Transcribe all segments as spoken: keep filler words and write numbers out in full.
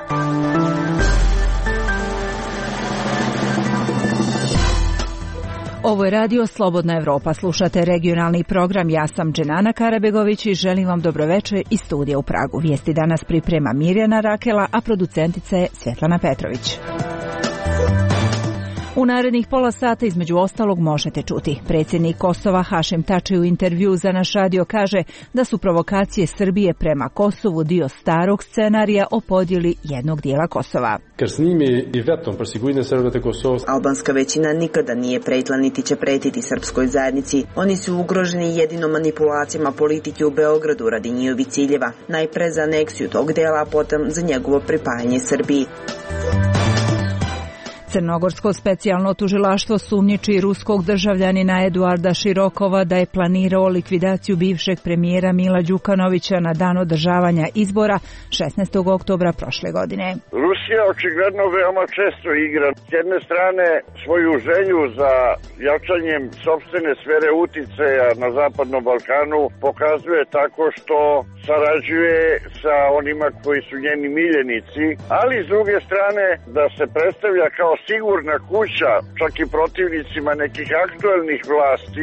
Ovo je radio Slobodna Evropa. Slušate regionalni program. Ja sam Dženana Karabegović i želim vam dobroveče iz studija u Pragu. Vijesti danas priprema Mirjana Rakela, a producentica je Svetlana Petrović. U narednih pola sata između ostalog možete čuti. Predsjednik Kosova Hašim Tači u intervju za naš radio kaže da su provokacije Srbije prema Kosovu dio starog scenarija o podjeli jednog dijela Kosova. Albanska većina nikada nije pretila niti će pretiti srpskoj zajednici. Oni su ugroženi jedino manipulacijama politike u Beogradu radi njihovih ciljeva. Najpre za aneksiju tog dela, a potom za njegovo pripajanje Srbiji. Crnogorsko specijalno tužilaštvo sumnjiči ruskog državljanina Eduarda Širokova da je planirao likvidaciju bivšeg premijera Mila Đukanovića na dan održavanja izbora šesnaestog oktobra prošle godine. Rusija očigledno veoma često igra s jedne strane svoju želju za jačanjem sopstvene sfere uticaja na Zapadnom Balkanu pokazuje tako što sarađuje sa onima koji su njeni miljenici, ali s druge strane da se predstavlja kao sigurna kuća, čak i protivnicima nekih aktuelnih vlasti.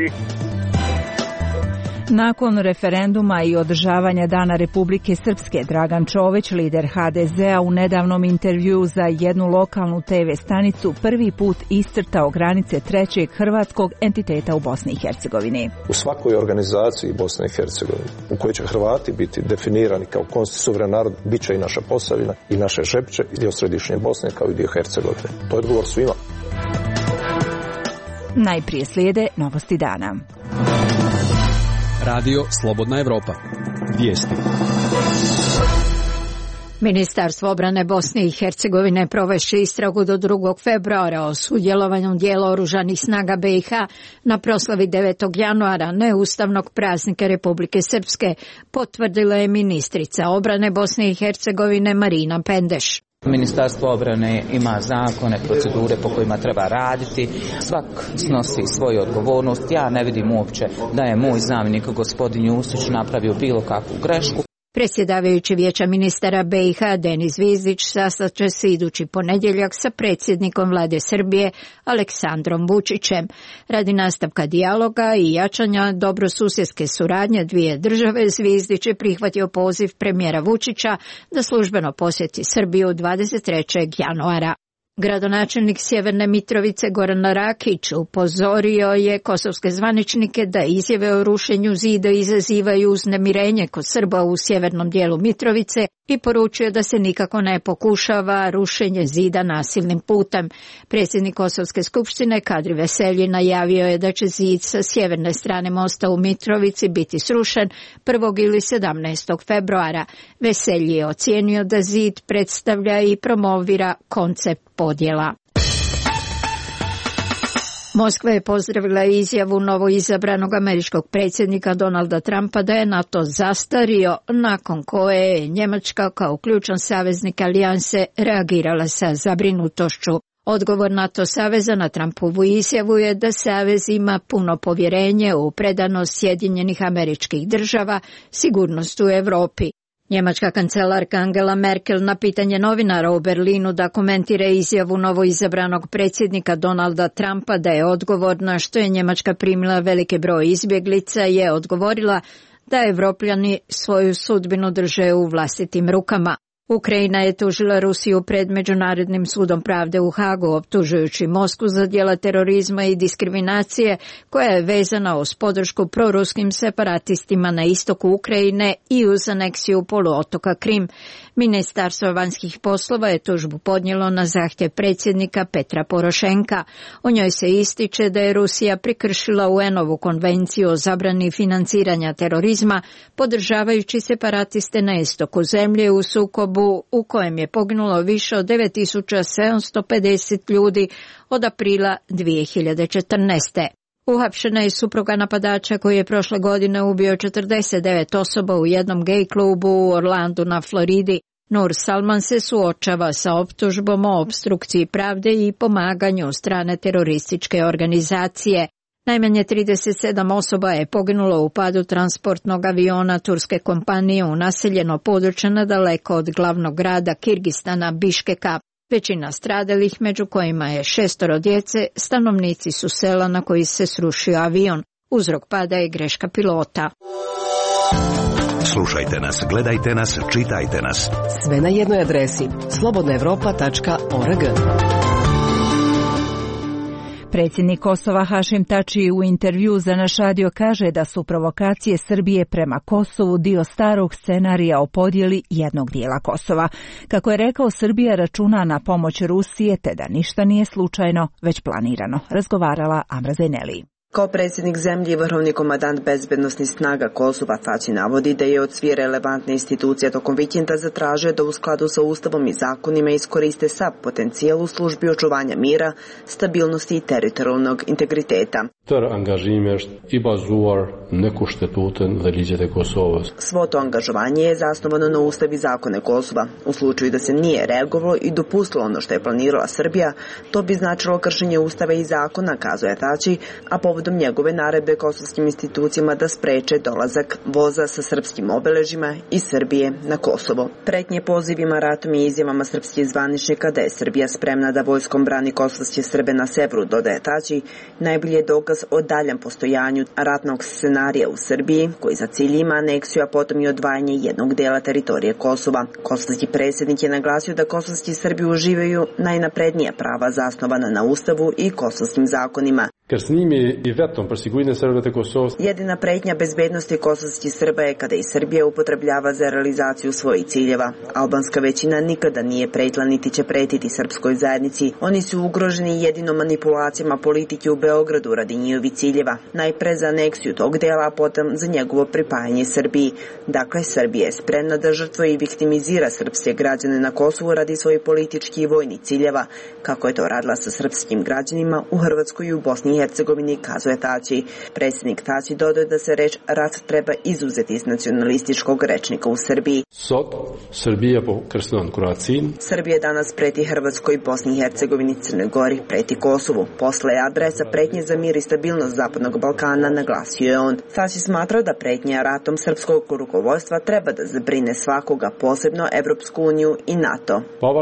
Nakon referenduma i održavanja Dana Republike Srpske, Dragan Čović, lider ha de zea, u nedavnom intervju za jednu lokalnu te ve stanicu prvi put iscrtao granice trećeg hrvatskog entiteta u Bosni i Hercegovini. U svakoj organizaciji Bosne i Hercegovine, u kojoj će Hrvati biti definirani kao konstitutivni narod, bit će i naša Posavina i naše Žepče, i dio središnje Bosne kao i dio Hercegovine. To je odgovor svima. Najprije slijede novosti dana. Radio Slobodna Evropa. Vijesti. Ministarstvo obrane Bosne i Hercegovine provešće istragu do drugog februara o sudjelovanju dijela oružanih snaga be i ha na proslavi devetog januara neustavnog praznika Republike Srpske, potvrdila je ministrica obrane Bosne i Hercegovine Marina Pendeš. Ministarstvo obrane ima zakone, procedure po kojima treba raditi, svak snosi svoju odgovornost. Ja ne vidim uopće da je moj zamjenik gospodin Jusić napravio bilo kakvu grešku. Predsjedavajući Vijeća ministara be i ha Denis Zvizdić sastaće se idući ponedjeljak sa predsjednikom vlade Srbije Aleksandrom Vučićem. Radi nastavka dijaloga i jačanja dobrosusjedske suradnje dvije države, Zvizdić je prihvatio poziv premijera Vučića da službeno posjeti Srbiju dvadeset trećeg januara. Gradonačelnik Sjeverne Mitrovice Goran Rakić upozorio je kosovske zvaničnike da izjave o rušenju zida izazivaju uznemirenje kod Srba u sjevernom dijelu Mitrovice i poručio da se nikako ne pokušava rušenje zida nasilnim putem. Predsjednik Kosovske skupštine Kadri Veselji najavio je da će zid sa sjeverne strane mosta u Mitrovici biti srušen prvog ili sedamnaestog februara. Veselji je ocijenio da zid predstavlja i promovira koncept podjela. Moskva je pozdravila izjavu novoizabranog američkog predsjednika Donalda Trumpa da je NATO zastario, nakon koje je Njemačka kao ključan saveznik alijanse reagirala sa zabrinutošću. Odgovor NATO saveza na Trumpovu izjavu je da savez ima puno povjerenje u predanost Sjedinjenih Američkih Država, sigurnost u Europi. Njemačka kancelarka Angela Merkel na pitanje novinara u Berlinu da komentira izjavu novoizabranog predsjednika Donalda Trumpa da je odgovorna što je Njemačka primila veliki broj izbjeglica je odgovorila da Evropljani svoju sudbinu drže u vlastitim rukama. Ukrajina je tužila Rusiju pred Međunarodnim sudom pravde u Hagu, optužujući Moskvu za djela terorizma i diskriminacije koja je vezana uz podršku proruskim separatistima na istoku Ukrajine i uz aneksiju poluotoka Krim. Ministarstvo vanjskih poslova je tužbu podnijelo na zahtjev predsjednika Petra Porošenka. U njoj se ističe da je Rusija prekršila u en-ovu konvenciju o zabrani financiranja terorizma, podržavajući separatiste na istoku zemlje u sukobu u kojem je poginulo više od devet tisuća sedamsto pedeset ljudi od aprila dvije hiljade četrnaeste. Uhapšena je supruga napadača koji je prošle godine ubio četrdeset devet osoba u jednom gej klubu u Orlandu na Floridi. Nur Salman se suočava sa optužbom o opstrukciji pravde i pomaganju strane terorističke organizacije. Najmanje trideset sedam osoba je poginulo u padu transportnog aviona turske kompanije u naseljeno područje nadaleko od glavnog grada Kirgistana Biškeka. Većina stradalih, među kojima je šestoro djece, stanovnici su sela na koji se srušio avion. Uzrok pada je greška pilota. Slušajte nas, gledajte nas, čitajte nas. Sve na jednoj adresi slobodna evropa tačka org. Predsjednik Kosova Hašim Tači u intervju za naš radio kaže da su provokacije Srbije prema Kosovu dio starog scenarija o podjeli jednog dijela Kosova. Kako je rekao, Srbija računa na pomoć Rusije te da ništa nije slučajno, već planirano. Razgovarala Amra Zaineli. Kao predsjednik zemlje i vrhovni komandant bezbednosnih snaga Kosova Tači navodi da je od svih relevantne institucije tokom vikenda zatražio da u skladu sa ustavom i zakonima iskoriste sav potencijal u službi očuvanja mira, stabilnosti i teritorijalnog integriteta. Svo to angažovanje je zasnovano na ustav i zakone Kosova. U slučaju da se nije reagovalo i dopustilo ono što je planirala Srbija, to bi značilo kršenje ustava i zakona, kazuje Tači, a povodom njegove naredbe kosovskim institucijama da spreče dolazak voza sa srpskim obeležima iz Srbije na Kosovo. Pretnje pozivima ratom i izjavama srpskih zvaničnika da je Srbija spremna da vojskom brani kosovske Srbe na severu, dodaje Tači, najbolji je dokaz o daljem postojanju ratnog scenarija u Srbiji, koji za cilj ima aneksiju, a potom i odvajanje jednog dela teritorije Kosova. Kosovski predsjednik je naglasio da kosovski Srbi uživaju najnaprednija prava zasnovana na ustavu i kosovskim zakonima. Jedina pretnja bezbednosti kosovskih Srba je kada i Srbija upotrebljava za realizaciju svojih ciljeva. Albanska većina nikada nije pretila niti će pretiti srpskoj zajednici. Oni su ugroženi jedino manipulacijama politike u Beogradu radi njihovih ciljeva. Najpre za aneksiju tog dela, a potom za njegovo pripajanje Srbiji. Dakle, Srbija je spremna da žrtvuje i viktimizira srpske građane na Kosovu radi svojih političkih i vojnih ciljeva, kako je to radila sa srpskim građanima u Hrvatskoj i u Bosni i Hercegovini, kazuje Tači. Predsjednik Tači dodaje da se reč rat treba izuzeti iz nacionalističkog rečnika u Srbiji. Srbija danas preti Hrvatskoj, Bosni i Hercegovini, Crnoj Gori, preti Kosovu. Posle je adresa pretnje za mir i stabilnost Zapadnog Balkana, naglasio je on. Tači smatra da pretnja ratom srpskog rukovodstva treba da zabrine svakoga, posebno Evropsku uniju i NATO.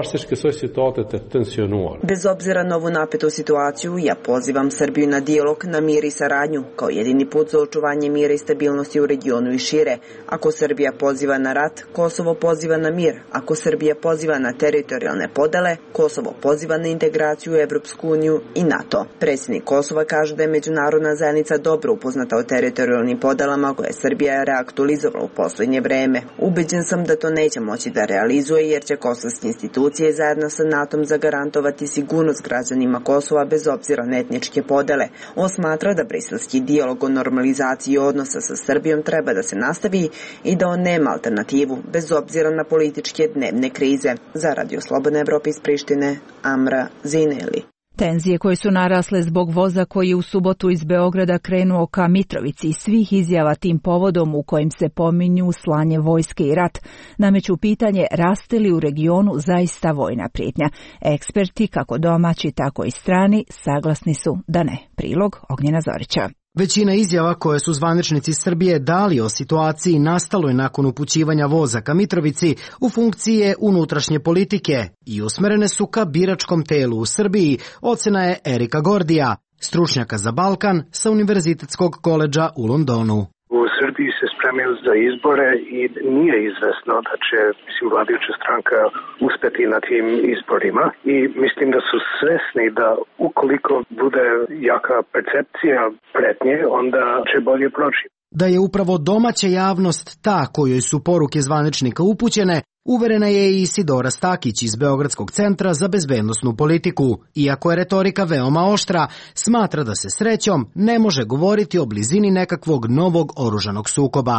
Bez obzira na ovu napetu situaciju, ja pozivam Srbiju na dijalog, na mir i saradnju, kao jedini put za očuvanje mira i stabilnosti u regionu i šire. Ako Srbija poziva na rat, Kosovo poziva na mir. Ako Srbija poziva na teritorijalne podele, Kosovo poziva na integraciju u Evropsku uniju i NATO. Predsjednik Kosova kaže da je međunarodna zajednica dobro upoznata o teritorijalnim podelama koje Srbija reaktualizovala u posljednje vreme. Ubeđen sam da to neće moći da realizuje jer će kosovske institucije zajedno sa NATO-om zagarantovati sigurnost građanima Kosova bez obzira na etničke podele. On smatra da briselski dijalog o normalizaciji odnosa sa Srbijom treba da se nastavi i da on nema alternativu, bez obzira na političke dnevne krize. Za Radio Slobodna Evropa iz Prištine, Amra Zaineli. Tenzije koje su narasle zbog voza koji je u subotu iz Beograda krenuo ka Mitrovici i svih izjava tim povodom u kojim se pominju slanje vojske i rat, nameću pitanje raste li u regionu zaista vojna prijetnja. Eksperti, kako domaći, tako i strani, saglasni su da ne. Prilog Ognjena Zorića. Većina izjava koje su zvaničnici Srbije dali o situaciji nastaloj nakon upućivanja voza ka Mitrovici u funkciji je unutrašnje politike i usmerene su ka biračkom telu u Srbiji, ocena je Erika Gordija, stručnjaka za Balkan sa Univerzitetskog koledža u Londonu. U Srbiji se spremaju za izbore i nije izvesno da će, mislim, vladajuća stranka uspeti na tim izborima i mislim da su svesni da ukoliko bude jaka percepcija pretnje, onda će bolje proći. Da je upravo domaća javnost ta kojoj su poruke zvaničnika upućene, uverena je i Isidora Stakić iz Beogradskog centra za bezbednosnu politiku. Iako je retorika veoma oštra, smatra da se srećom ne može govoriti o blizini nekakvog novog oružanog sukoba.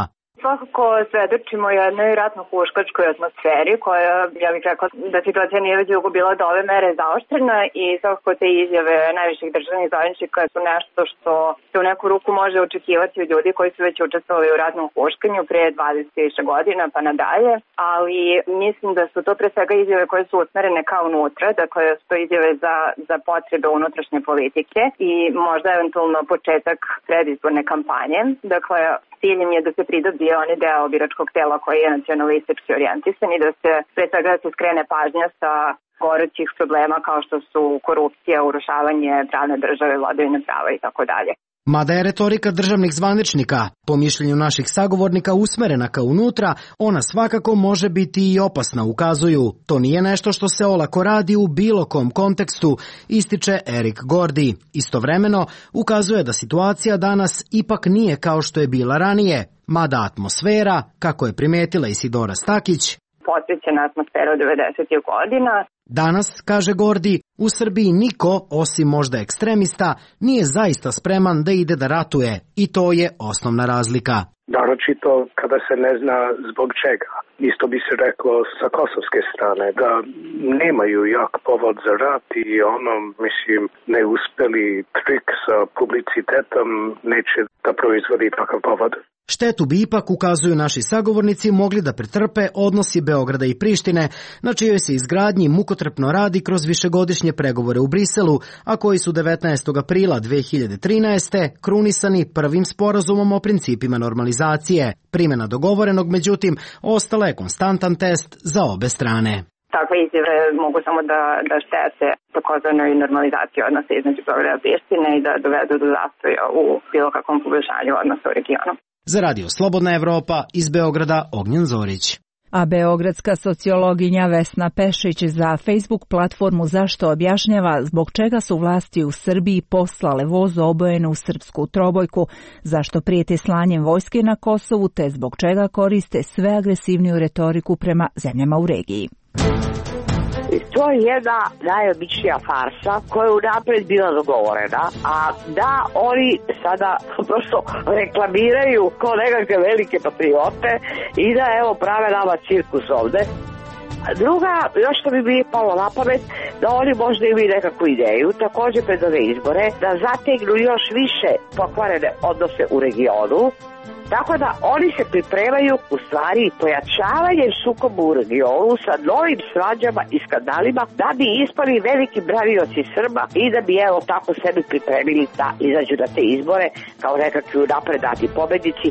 svakako svedočimo jednoj ratno-huškačkoj atmosferi koja, ja bih rekla da situacija nije već dugo bila do ove mere zaoštrena i svakako te izjave najviših državnih zvaničnika su nešto što se u neku ruku može očekivati od ljudi koji su već učestvovali u ratnom huškanju pre dvadeset više godina pa nadalje, ali mislim da su to pre svega izjave koje su usmerene kao unutra, dakle su to izjave za, za potrebe unutrašnje politike i možda eventualno početak predizborne kampanje. Dakle, ciljem je da se pridobije onaj deo biračkog tela koji je nacionalistički orijentisan i da se pre svega da se skrene pažnja sa gorućih problema kao što su korupcija, urušavanje pravne države, vladavine prava i tako dalje. Mada je retorika državnih zvaničnika, po mišljenju naših sagovornika, usmerena ka unutra, ona svakako može biti i opasna, ukazuju. To nije nešto što se olako radi u bilo kom kontekstu, ističe Erik Gordy. Istovremeno, ukazuje da situacija danas ipak nije kao što je bila ranije, mada atmosfera, kako je primetila Isidora Stakić, posvećena atmosfera od devedesetih godina. Danas, kaže Gordy, u Srbiji niko, osim možda ekstremista, nije zaista spreman da ide da ratuje i to je osnovna razlika. Naročito kada se ne zna zbog čega. Isto bi se reklo sa kosovske strane, da nemaju jak povod za rat i ono, mislim, neuspeli trik sa publicitetom neće da proizvodi takav povod. Štetu bi ipak, ukazuju naši sagovornici, mogli da pretrpe odnosi Beograda i Prištine, na čijoj se izgradnji mukotrpno radi kroz višegodišnje pregovore u Briselu, a koji su devetnaestog aprila dve hiljade trinaeste. krunisani prvim sporazumom o principima normalizacije. Primjena dogovorenog, međutim, ostala je konstantan test za obe strane. Takve izjave mogu samo da, da štete takozvanoj normalizaciji odnosa između Beograda i Prištine i da dovedu do zastoja u bilo kakvom poboljšanju odnosa u regionu. Za radio Slobodna Evropa, iz Beograda Ognjen Zorić. A beogradska sociologinja Vesna Pešić za Facebook platformu Zašto objašnjava zbog čega su vlasti u Srbiji poslale voz obojenu u srpsku trobojku, zašto prijete slanjem vojske na Kosovu te zbog čega koriste sve agresivniju retoriku prema zemljama u regiji. To je jedna najobičnija farsa koja je unapred bila dogovorena, a da oni sada prosto reklamiraju kao nekakve velike patriote i da evo prave nama cirkus ovde. Druga, još što bi mi palo na pamet, da oni možda imaju nekakvu ideju, također pred ove izbore, da zategnu još više pokvarene odnose u regionu. Tako da oni se pripremaju u stvari pojačavanjem sukoba u regionu sa novim svađama i skandalima da bi ispali veliki branioci Srba i da bi evo tako sebi pripremili da izađu na te izbore kao nekakvi napredati pobednici.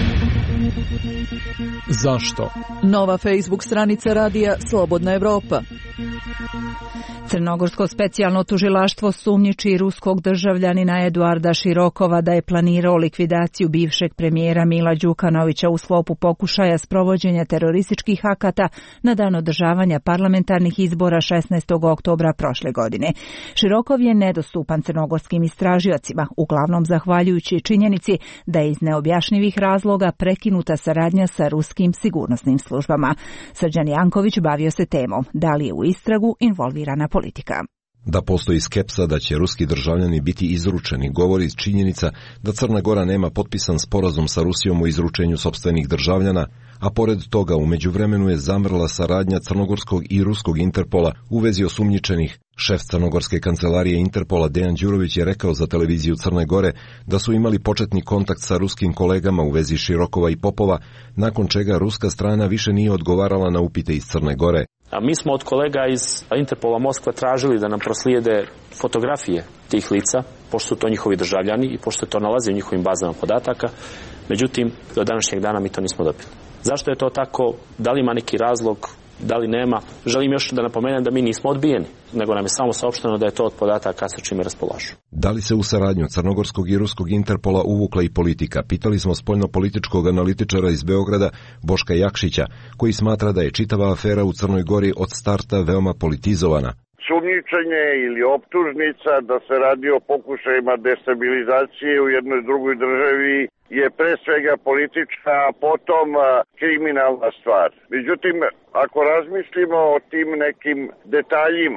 Zašto? Nova Facebook stranica radija Slobodna Evropa. Crnogorsko specijalno tužilaštvo sumnjiči ruskog državljanina Eduarda Širokova da je planirao likvidaciju bivšeg premijera Mila Đukanovića u sklopu pokušaja sprovođenja terorističkih akata na dan održavanja parlamentarnih izbora šesnaestog oktobra prošle godine. Širokov je nedostupan crnogorskim istražiocima, uglavnom zahvaljujući činjenici da je iz neobjašnjivih razloga prekinuta saradnja sa ruskim sigurnosnim službama. Srđan Janković bavio se temom da li je u istragu involvirana politika. Da postoji skepsa da će ruski državljani biti izručeni govori činjenica da Crna Gora nema potpisan sporazum sa Rusijom o izručenju sopstvenih državljana, a pored toga u međuvremenu je zamrla saradnja crnogorskog i ruskog Interpola u vezi osumnjičenih. Šef crnogorske kancelarije Interpola Dejan Đurović je rekao za televiziju Crne Gore da su imali početni kontakt sa ruskim kolegama u vezi Širokova i Popova, nakon čega ruska strana više nije odgovarala na upite iz Crne Gore. A mi smo od kolega iz Interpola Moskva tražili da nam proslijede fotografije tih lica, pošto su to njihovi državljani i pošto to nalazi u njihovim bazama podataka. Međutim, do današnjeg dana mi to nismo dobili. Zašto je to tako? Da li ima neki razlog? Da li nema? Želim još da napomenem da mi nismo odbijeni, nego nam je samo saopšteno da je to od podataka sa čime raspolažu. Da li se u saradnju crnogorskog i ruskog Interpola uvukla i politika? Pitali smo spoljnopolitičkog analitičara iz Beograda Boška Jakšića, koji smatra da je čitava afera u Crnoj Gori od starta veoma politizovana. Sumnjičenje ili optužnica da se radi o pokušajima destabilizacije u jednoj drugoj državi je pre svega politička, a potom kriminalna stvar. Međutim, ako razmislimo o tim nekim detaljima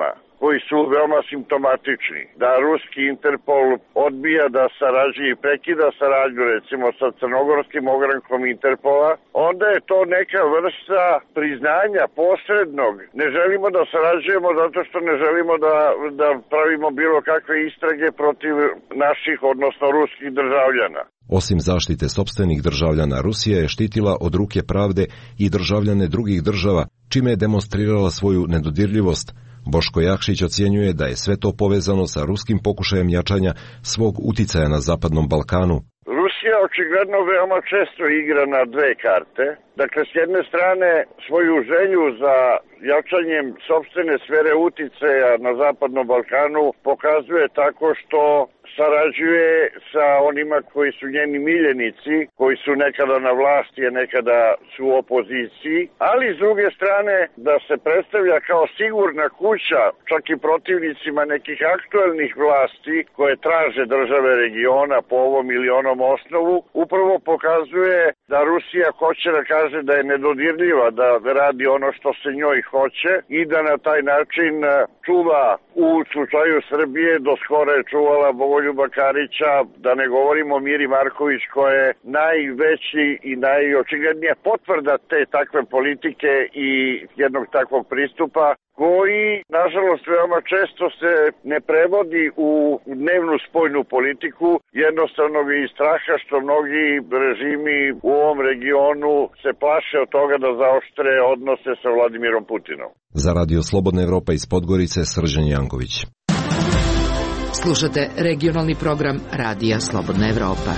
koji su veoma simptomatični. Da ruski Interpol odbija da sarađuje i prekida saradnju recimo sa crnogorskim ogrankom Interpola, onda je to neka vrsta priznanja posrednog. Ne želimo da sarađujemo zato što ne želimo da, da pravimo bilo kakve istrage protiv naših, odnosno ruskih državljana. Osim zaštite sopstvenih državljana, Rusija je štitila od ruke pravde i državljane drugih država, čime je demonstrirala svoju nedodirljivost. Boško Jakšić ocjenjuje da je sve to povezano sa ruskim pokušajem jačanja svog uticaja na Zapadnom Balkanu. Rusija očigledno veoma često igra na dve karte. Dakle, s jedne strane svoju želju za jačanjem sopstvene sfere uticaja na Zapadnom Balkanu pokazuje tako što sarađuje sa onima koji su njeni miljenici, koji su nekada na vlasti, a nekada su u opoziciji, ali s druge strane da se predstavlja kao sigurna kuća čak i protivnicima nekih aktuelnih vlasti koje traže države regiona po ovom ili onom osnovu, upravo pokazuje da Rusija hoće da kaže da je nedodirljiva, da radi ono što se njoj hoće i da na taj način čuva, u slučaju Srbije do skoro je čuvala Bogoljuba Karića, da ne govorimo Miri Marković koja je najveći i najočiglednija potvrda te takve politike i jednog takvog pristupa, koji, nažalost, veoma često se ne prevodi u dnevnu spoljnu politiku, jednostavno iz straha što mnogi režimi u ovom regionu se plaše od toga da zaoštre odnose sa Vladimirom Putinom. Za Radio Slobodna Evropa iz Podgorice, Srđan Janković. Slušate regionalni program Radija Slobodna Evropa.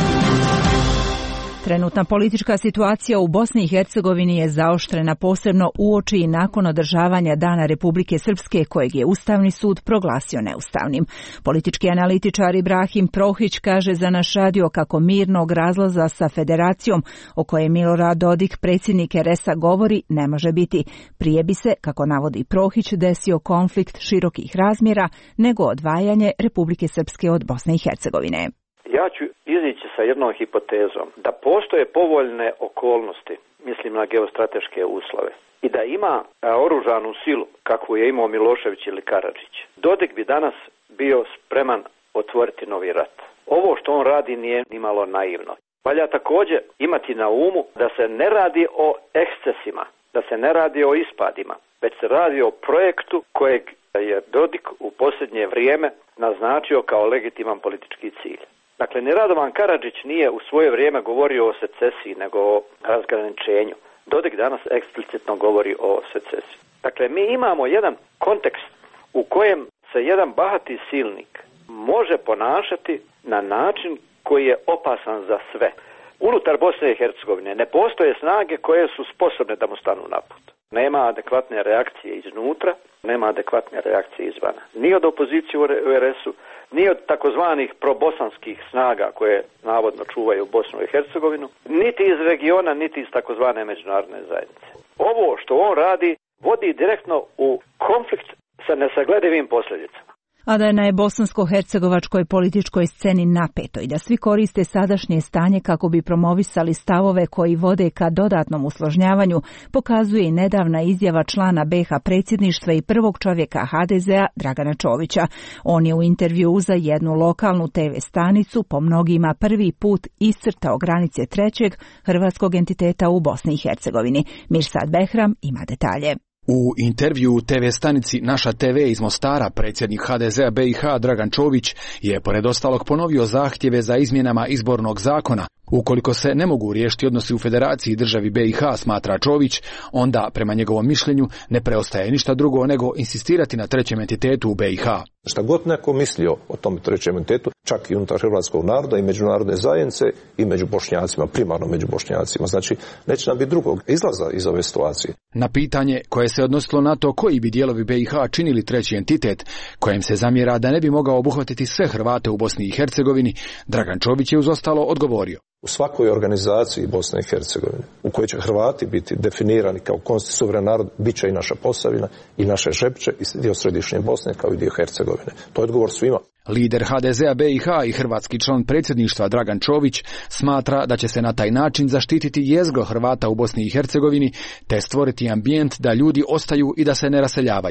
Trenutna politička situacija u Bosni i Hercegovini je zaoštrena posebno uoči i nakon održavanja Dana Republike Srpske kojeg je Ustavni sud proglasio neustavnim. Politički analitičar Ibrahim Prohić kaže za naš radio kako mirnog razlaza sa federacijom o kojem Milorad Dodik, predsjednik er es a, govori ne može biti. Prije bi se, kako navodi Prohić, desio konflikt širokih razmjera nego odvajanje Republike Srpske od Bosne i Hercegovine. Ja ću izići sa jednom hipotezom da postoje povoljne okolnosti, mislim na geostrateške uslove, i da ima oružanu silu kakvu je imao Milošević ili Karadžić. Dodik bi danas bio spreman otvoriti novi rat. Ovo što on radi nije nimalo naivno. Valja također imati na umu da se ne radi o ekscesima, da se ne radi o ispadima, već se radi o projektu kojeg je Dodik u posljednje vrijeme naznačio kao legitiman politički cilj. Dakle, ni Radovan Karadžić nije u svoje vrijeme govorio o secesiji, nego o razgraničenju. Dodik danas eksplicitno govori o secesiji. Dakle, mi imamo jedan kontekst u kojem se jedan bahati silnik može ponašati na način koji je opasan za sve. Unutar Bosne i Hercegovine ne postoje snage koje su sposobne da mu stanu na put. Nema adekvatne reakcije iznutra, nema adekvatne reakcije izvana. Ni od opozicije u er es u, ni od takozvanih probosanskih snaga koje navodno čuvaju Bosnu i Hercegovinu, niti iz regiona, niti iz takozvane međunarodne zajednice. Ovo što on radi vodi direktno u konflikt sa nesagledivim posljedicama. A da je na bosansko-hercegovačkoj političkoj sceni napeto i da svi koriste sadašnje stanje kako bi promovisali stavove koji vode ka dodatnom usložnjavanju, pokazuje i nedavna izjava člana be ha predsjedništva i prvog čovjeka ha de ze a Dragana Čovića. On je u intervjuu za jednu lokalnu te ve stanicu po mnogima prvi put iscrtao granice trećeg hrvatskog entiteta u Bosni i Hercegovini. Mirsad Behram ima detalje. U intervju u te ve stanici Naša te ve iz Mostara predsjednik ha de ze a be i ha Dragan Čović je pored ostalog ponovio zahtjeve za izmjenama izbornog zakona. Ukoliko se ne mogu riješiti odnosi u Federaciji i državi be i ha, smatra Čović, onda prema njegovom mišljenju ne preostaje ništa drugo nego insistirati na trećem entitetu u be i ha. Šta god neko mislio o tom trećem entitetu, čak i unutar hrvatskog naroda i međunarodne zajednice i među Bošnjacima, primarno među Bošnjacima. Znači, neće nam biti drugog izlaza iz ove situacije. Na pitanje koje se odnosilo na to koji bi dijelovi be i ha činili treći entitet, kojem se zamjera da ne bi mogao obuhvatiti sve Hrvate u Bosni i Hercegovini, Dragan Čović je uz ostalo odgovorio. U svakoj organizaciji Bosne i Hercegovine, u kojoj će Hrvati biti definirani kao konstitutivni narod, bit će i naša Posavina, i naše Žepče, i dio središnje Bosne, kao i dio Hercegovine. To je odgovor svima. Lider ha de ze a be i ha i hrvatski član predsjedništva Dragan Čović smatra da će se na taj način zaštititi jezgro Hrvata u Bosni i Hercegovini, te stvoriti ambijent da ljudi ostaju i da se ne raseljavaju.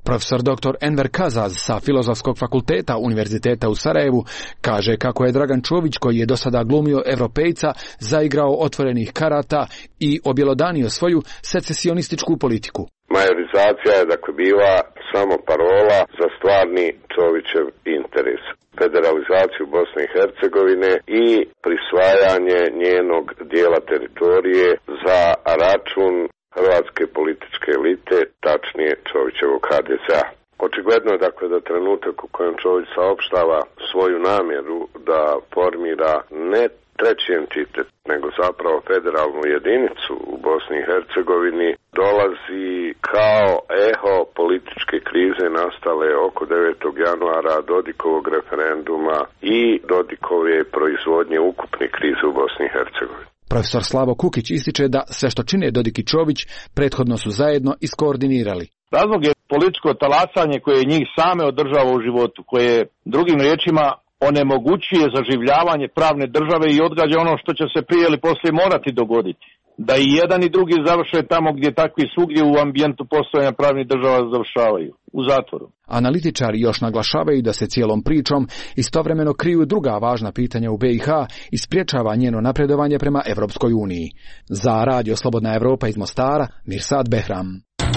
Profesor doktor Enver Kazaz sa Filozofskog fakulteta Univerziteta u Sarajevu kaže kako je Dragan Čović, koji je do sada glumio Evropejca, zaigrao otvorenih karata i objelodanio svoju secesionističku politiku. Majorizacija je dakle bila samo parola za stvarni Čovićev interes. Federalizaciju Bosne i Hercegovine i prisvajanje njenog dijela teritorije za račun hrvatske političke elite, tačnije Čovićevog ha de ze a. Očigledno je dakle da trenutak u kojem Čović saopštava svoju namjeru da formira ne treći entitet, nego zapravo federalnu jedinicu u Bosni i Hercegovini, dolazi kao eho političke krize nastale oko devetog januara, Dodikovog referenduma i Dodikove proizvodnje ukupne krize u Bosni i Hercegovini. Profesor Slavo Kukić ističe da sve što čine Dodik i Čović prethodno su zajedno iskoordinirali. Razlog je političko talasanje koje njih same održava u životu, koje drugim riječima onemogućuje zaživljavanje pravne države i odgađa ono što će se prije ili poslije morati dogoditi. Da i jedan i drugi završe tamo gdje takvi svugdje u ambijentu postojanja pravnih država završavaju, u zatvoru. Analitičari još naglašavaju da se cijelom pričom istovremeno kriju druga važna pitanja u be i ha i sprječava njeno napredovanje prema Evropskoj uniji. Za Radio Slobodna Evropa iz Mostara, Mirsad Behram.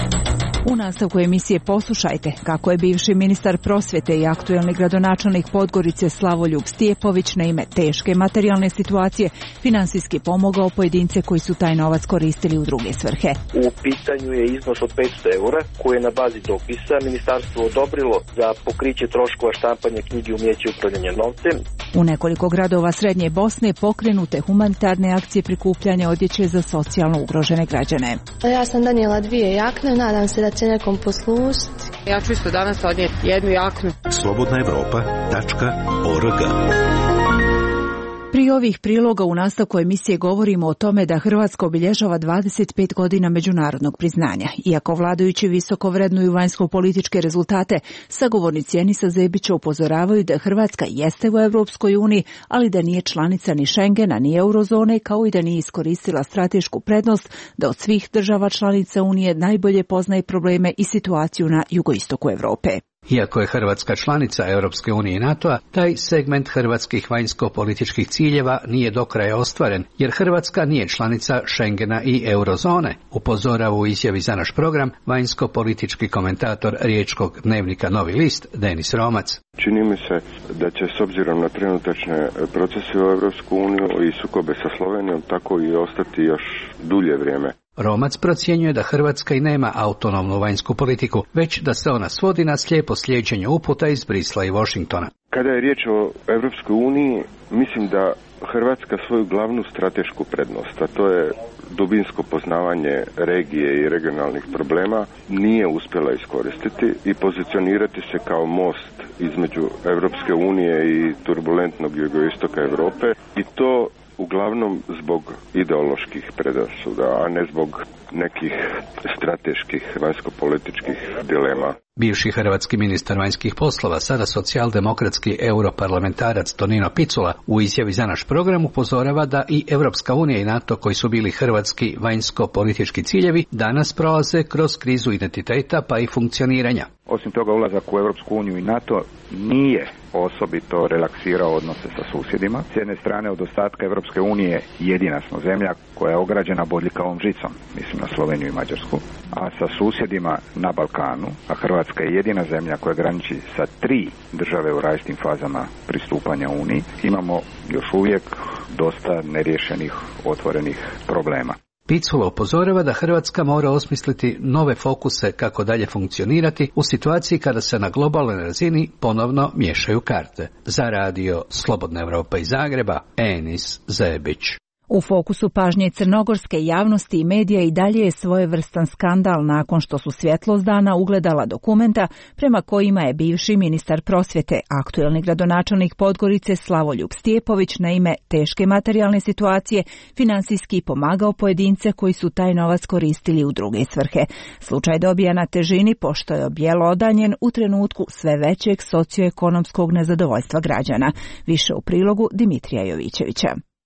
U nastavku emisije poslušajte kako je bivši ministar prosvjete i aktuelni gradonačelnik Podgorice Slavoljub Stijepović na ime teške materijalne situacije finansijski pomogao pojedince koji su taj novac koristili u druge svrhe. U pitanju je iznos od petsto eura koje je na bazi dopisa ministarstvo odobrilo za pokriće troškova štampanja knjige Umijeće upravljanja novcem. U nekoliko gradova Srednje Bosne pokrenute humanitarne akcije prikupljanja odjeće za socijalno ugrožene građane. Ja sam donijela dvije jakne, nadam se da će nekom poslušiti. Ja ću isto danas odnijeti jednu jaknu. slobodna evropa tačka org. Prije ovih priloga u nastavku emisije govorimo o tome da Hrvatska obilježava dvadeset pet godina međunarodnog priznanja. Iako vladajući visoko vrednuju vanjsko-političke rezultate, sagovornici Enisa Zebića upozoravaju da Hrvatska jeste u Europskoj uniji, ali da nije članica ni Schengena ni eurozone, kao i da nije iskoristila stratešku prednost da od svih država članica Unije najbolje poznaje probleme i situaciju na jugoistoku Europe. Iako je Hrvatska članica Europske unije i NATO-a, taj segment hrvatskih vanjsko-političkih ciljeva nije do kraja ostvaren, jer Hrvatska nije članica Schengena i eurozone, upozorava u izjavi za naš program vanjsko-politički komentator riječkog dnevnika Novi list Denis Romac. Čini mi se da će s obzirom na trenutačne procese u Europsku uniju i sukobe sa Slovenijom tako i ostati još dulje vrijeme. Romac procjenjuje da Hrvatska i nema autonomnu vanjsku politiku, već da se ona svodi na slijepo slijeđenje uputa iz Brisla i Washingtona. Kada je riječ o Europskoj uniji, mislim da Hrvatska svoju glavnu stratešku prednost, a to je dubinsko poznavanje regije i regionalnih problema, nije uspjela iskoristiti i pozicionirati se kao most između Europske unije i turbulentnog jugoistoka Europe, i to uglavnom zbog ideoloških predrasuda, a ne zbog nekih strateških vanjsko-političkih dilema. Bivši hrvatski ministar vanjskih poslova, sada socijaldemokratski europarlamentarac Tonino Picula, u izjavi za naš program upozorava da i Europska unija i NATO, koji su bili hrvatski vanjsko-politički ciljevi, danas prolaze kroz krizu identiteta pa i funkcioniranja. Osim toga, ulazak u Europsku uniju i NATO nije osobito relaksirao odnose sa susjedima. S jedne strane, od ostatka Europske unije jedina smo zemlja koja je ograđena bodljikavom žicom, mislim na Sloveniju i Mađarsku, a sa susjedima na Balkanu, a Hrvatska je jedina zemlja koja graniči sa tri države u različitim fazama pristupanja Uniji, imamo još uvijek dosta neriješenih otvorenih problema. Picula upozorava da Hrvatska mora osmisliti nove fokuse kako dalje funkcionirati u situaciji kada se na globalnoj razini ponovno miješaju karte. Za radio Slobodna Evropa iz Zagreba, Enis Zebić. U fokusu pažnje crnogorske javnosti i medija i dalje je svojevrstan skandal nakon što su svjetlost dana ugledala dokumenta prema kojima je bivši ministar prosvjete, aktuelni gradonačelnik Podgorice Slavoljub Stijepović na ime teške materijalne situacije finansijski pomagao pojedince koji su taj novac koristili u druge svrhe. Slučaj dobija na težini pošto je objelodanjen u trenutku sve većeg socioekonomskog nezadovoljstva građana. Više u prilogu Dimitrija Jovićevića.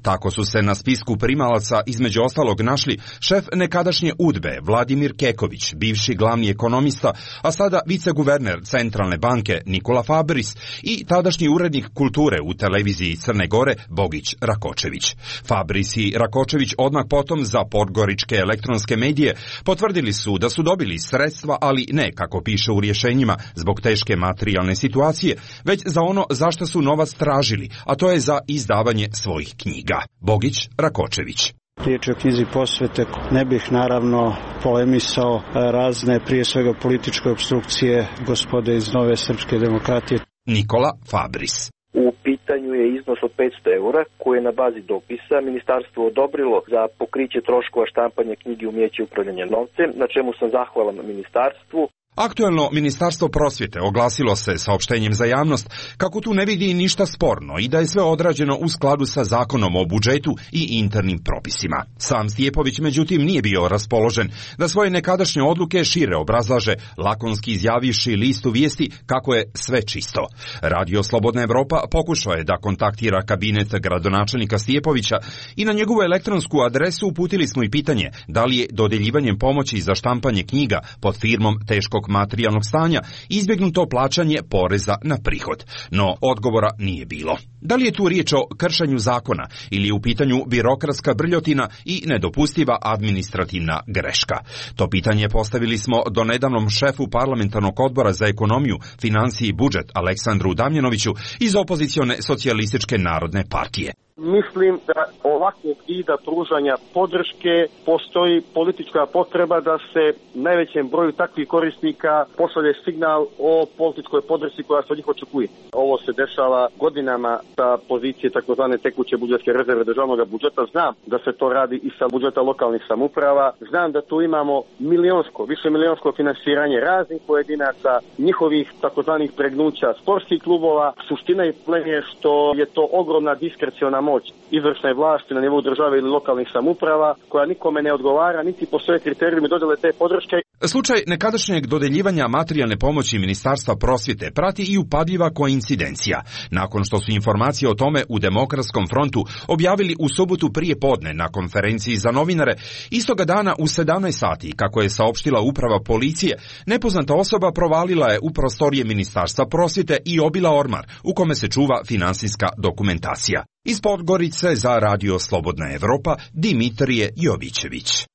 Tako su se na spisku primalaca između ostalog našli šef nekadašnje UDBE Vladimir Keković, bivši glavni ekonomista, a sada viceguverner Centralne banke Nikola Fabris i tadašnji urednik kulture u televiziji Crne Gore Bogić Rakočević. Fabris i Rakočević odmah potom za podgoričke elektronske medije potvrdili su da su dobili sredstva, ali ne, kako piše u rješenjima, zbog teške materijalne situacije, već za ono zašto su novac tražili, a to je za izdavanje svojih knjiga. Bogić Rakočević. Riječ je o knjizi posvete. Ne bih naravno polemisao razne, prije svega političke opstrukcije gospode iz Nove srpske demokratije. Nikola Fabris. U pitanju je iznos od petsto eura koji je na bazi dopisa ministarstvo odobrilo za pokriće troškova štampanja knjige Umijeće upravljanja novcem, na čemu sam zahvalan ministarstvu. Aktuelno Ministarstvo prosvjete oglasilo se saopštenjem za javnost kako tu ne vidi ništa sporno i da je sve odrađeno u skladu sa zakonom o budžetu i internim propisima. Sam Stjepović međutim nije bio raspoložen da svoje nekadašnje odluke šire obrazlaže, lakonski izjavivši listu vijesti kako je sve čisto. Radio Slobodna Evropa pokušao je da kontaktira kabinet gradonačelnika Stjepovića i na njegovu elektronsku adresu uputili smo i pitanje da li je dodjeljivanjem pomoći za štampanje knjiga pod firmom teškog materijalnog stanja izbjegnuto plaćanje poreza na prihod. No, odgovora nije bilo. Da li je tu riječ o kršenju zakona ili je u pitanju birokratska brljotina i nedopustiva administrativna greška? To pitanje postavili smo donedavnom šefu parlamentarnog odbora za ekonomiju, financije i budžet Aleksandru Damjanoviću iz opozicione socijalističke narodne partije. Mislim da ovakvog vida pružanja podrške postoji politička potreba da se najvećem broju takvih korisnika pošalje signal o političkoj podršci koja se od njih očekuje. Ovo se dešava godinama sa pozicije takozvane tekuće budžetske rezerve državnog budžeta. Znam da se to radi i sa budžeta lokalnih samouprava. Znam da tu imamo milionsko, više milionsko finansiranje raznih pojedinaca, njihovih takozvanih pregnuća sportskih klubova. Suština je je što je to ogromna diskreciona moć izvršne vlasti na nivou države ili lokalnih samouprava koja nikome ne odgovara niti po svoje kriterijumi dodjele te podrške. Slučaj nekadašnjeg dodeljivanja materijalne pomoći Ministarstva prosvjete prati i upadljiva koincidencija. Nakon što su informacije o tome u Demokratskom frontu objavili u subotu prije podne na konferenciji za novinare, istoga dana u sedamnaest sati, kako je saopštila uprava policije, nepoznata osoba provalila je u prostorije Ministarstva prosvjete i obila ormar u kome se čuva finansijska dokumentacija. Iz Podgorice za Radio Slobodna Evropa Dimitrije Jovićević.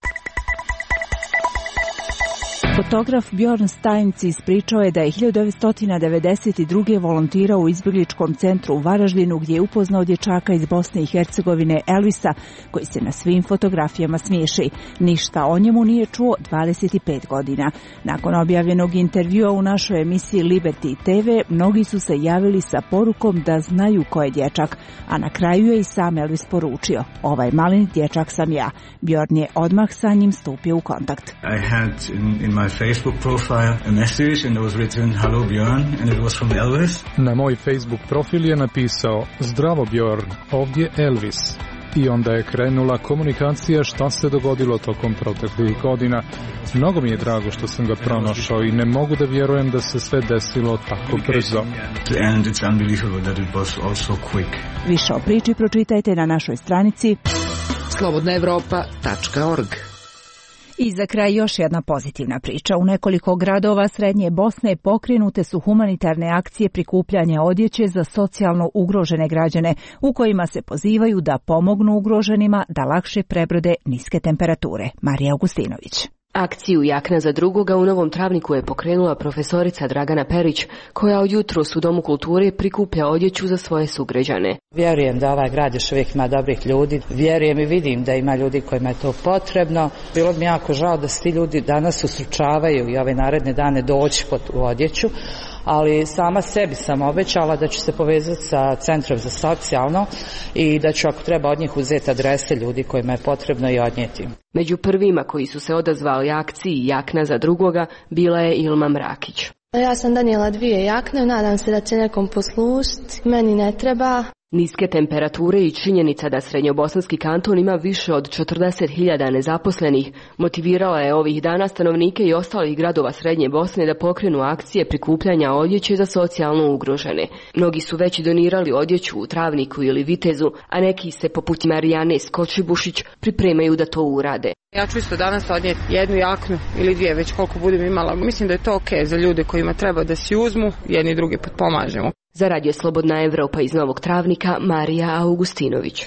Fotograf Bjorn Steinci ispričao je da je hiljadu devetsto devedeset druge volontirao u izbjegličkom centru u Varaždinu gdje je upoznao dječaka iz Bosne i Hercegovine Elvisa koji se na svim fotografijama smiješi. Ništa o njemu nije čuo dvadeset pet godina. Nakon objavljenog intervjua u našoj emisiji Liberty te ve, mnogi su se javili sa porukom da znaju ko je dječak, a na kraju je i sam Elvis poručio: ovaj maleni dječak sam ja. Bjorn je odmah sa njim stupio u kontakt. I had in, in my Facebook profile a message and it was written hello Bjorn and it was from Elvis. Na moj Facebook profil je napisao: zdravo Bjorn, ovdje Elvis. I onda je krenula komunikacija šta se dogodilo tokom proteklih godina. Mnogo mi je drago što sam ga pronašao i ne mogu da vjerujem da se sve desilo tako brzo. And it's unbelievable that it was also quick. Više o priči pročitajte na našoj stranici slobodna evropa tačka org. I za kraj još jedna pozitivna priča. U nekoliko gradova Srednje Bosne pokrenute su humanitarne akcije prikupljanja odjeće za socijalno ugrožene građane, u kojima se pozivaju da pomognu ugroženima da lakše prebrode niske temperature. Marija Augustinović. Akciju Jakna za drugoga u Novom Travniku je pokrenula profesorica Dragana Perić, koja od jutros u Domu kulture prikuplja odjeću za svoje sugrađane. Vjerujem da ovaj grad još uvijek ima dobrih ljudi. Vjerujem i vidim da ima ljudi kojima je to potrebno. Bilo mi jako žao da se ti ljudi danas ustručavaju i ove naredne dane doći pod u odjeću, ali sama sebi sam obećala da ću se povezati sa Centrom za socijalno i da ću ako treba od njih uzeti adrese ljudi kojima je potrebno i odnijeti. Među prvima koji su se odazvali akciji Jakna za drugoga bila je Ilma Mrakić. Ja sam donijela dvije jakne, nadam se da će nekom poslušiti. Meni ne treba. Niske temperature i činjenica da Srednjobosanski kanton ima više od četrdeset hiljada nezaposlenih motivirala je ovih dana stanovnike i ostalih gradova Srednje Bosne da pokrenu akcije prikupljanja odjeće za socijalno ugrožene. Mnogi su već donirali odjeću u Travniku ili Vitezu, a neki se poput Marijane Skočibušić pripremaju da to urade. Ja ću isto danas odnijeti jednu jaknu ili dvije, već koliko budem imala. Mislim da je to ok za ljude kojima treba da si uzmu, jedni drugi potpomažemo. Za Radio Slobodna Evropa iz Novog Travnika, Marija Augustinović.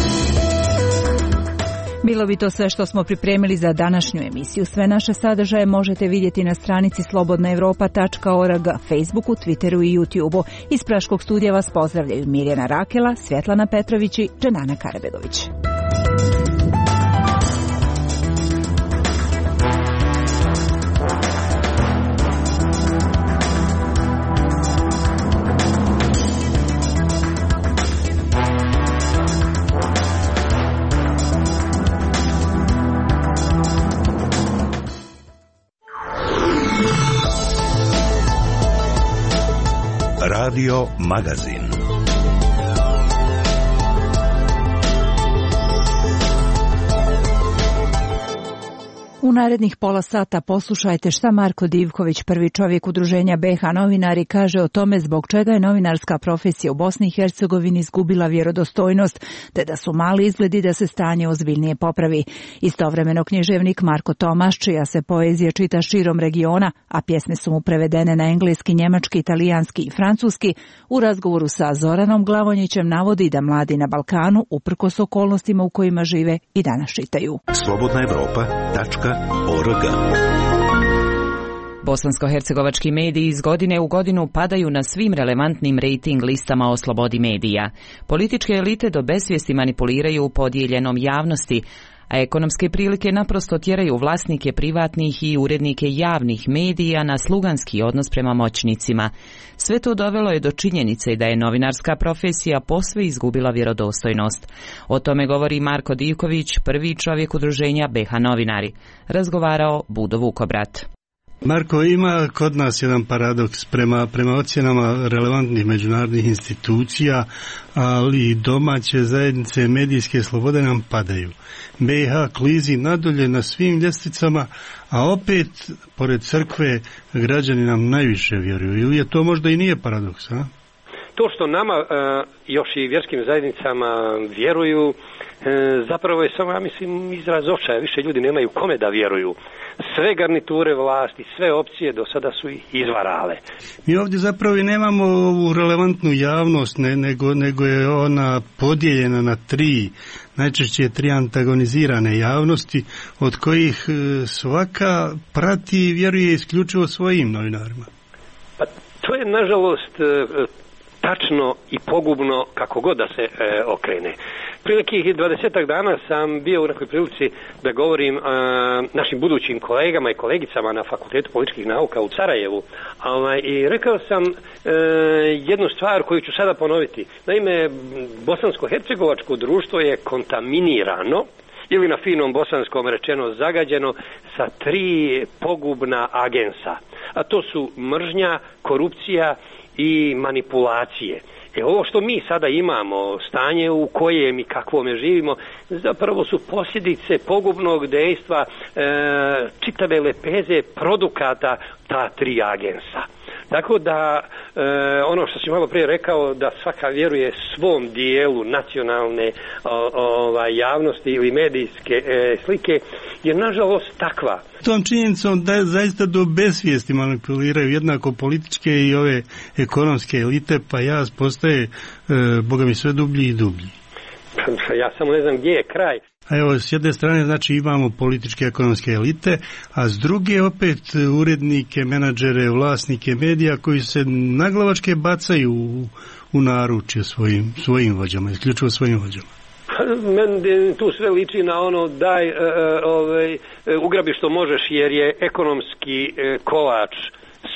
Bilo bi to sve što smo pripremili za današnju emisiju. Sve naše sadržaje možete vidjeti na stranici slobodna evropa tačka org, Facebooku, Twitteru i YouTubeu. Iz Praškog studija vas pozdravljaju Mirjana Rakela, Svjetlana Petrović i Dženana Karabegović. Radio Magazin. U narednih pola sata poslušajte šta Marko Divković, prvi čovjek udruženja B H Novinari, kaže o tome zbog čega je novinarska profesija u Bosni i Hercegovini izgubila vjerodostojnost, te da su mali izgledi da se stanje ozbiljnije popravi. Istovremeno književnik Marko Tomaš, čija se poezija čita širom regiona, a pjesme su mu prevedene na engleski, njemački, italijanski i francuski, u razgovoru sa Zoranom Glavonjićem navodi da mladi na Balkanu, uprkos okolnostima u kojima žive, i danas čitaju. Slobodna Evropa tačka org. Bosansko-hercegovački mediji iz godine u godinu padaju na svim relevantnim rejting listama o slobodi medija. Političke elite do besvijesti manipuliraju podijeljenom javnosti, a ekonomske prilike naprosto tjeraju vlasnike privatnih i urednike javnih medija na sluganski odnos prema moćnicima. Sve to dovelo je do činjenice da je novinarska profesija posve izgubila vjerodostojnost. O tome govori Marko Divković, prvi čovjek udruženja B H Novinari. Razgovarao Budo Vukobrat. Marko, ima kod nas jedan paradoks prema, prema ocjenama relevantnih međunarodnih institucija, ali domaće zajednice medijske slobode nam padaju. B H klizi nadolje na svim ljestvicama, a opet, pored crkve, građani nam najviše vjeruju. Ili je to možda i nije paradoks, a? To što nama e, još i vjerskim zajednicama vjeruju, e, zapravo je samo, ja mislim, izraz očaja. Više ljudi nemaju kome da vjeruju. Sve garniture vlasti, sve opcije do sada su ih izvarale. Mi ovdje zapravo i nemamo ovu relevantnu javnost, ne, nego, nego je ona podijeljena na tri, najčešće tri antagonizirane javnosti, od kojih svaka prati i vjeruje isključivo svojim novinarima. Pa to je, nažalost, tačno i pogubno kako god da se e, okrene. Prije nekih dvadesetak dana sam bio u nekoj prilici da govorim e, našim budućim kolegama i kolegicama na Fakultetu političkih nauka u Sarajevu, a, i rekao sam e, jednu stvar koju ću sada ponoviti. Naime, bosansko-hercegovačko društvo je kontaminirano, ili na finom bosanskom rečeno zagađeno, sa tri pogubna agensa. A to su mržnja, korupcija i manipulacije. E, ovo što mi sada imamo, stanje u kojem i kakvome živimo, zapravo su posljedice pogubnog dejstva e, čitave lepeze produkata ta tri agensa. Tako da, e, ono što si malo prije rekao, da svaka vjeruje svom dijelu nacionalne o, o, javnosti ili medijske e, slike, je nažalost takva. Tom činjenicom da zaista do besvijesti manipuliraju jednako političke i ove ekonomske elite, pa jaz postaje, e, boga mi, sve dublji i dublji. Ja samo ne znam gdje je kraj. A evo, s jedne strane znači imamo političke ekonomske elite, a s druge opet urednike, menadžere, vlasnike medija koji se naglavačke bacaju u, u naručje svojim, svojim vođama, isključivo svojim vođama. Men tu sve liči na ono daj, uh, ovaj, ugrabi što možeš jer je ekonomski uh, kolač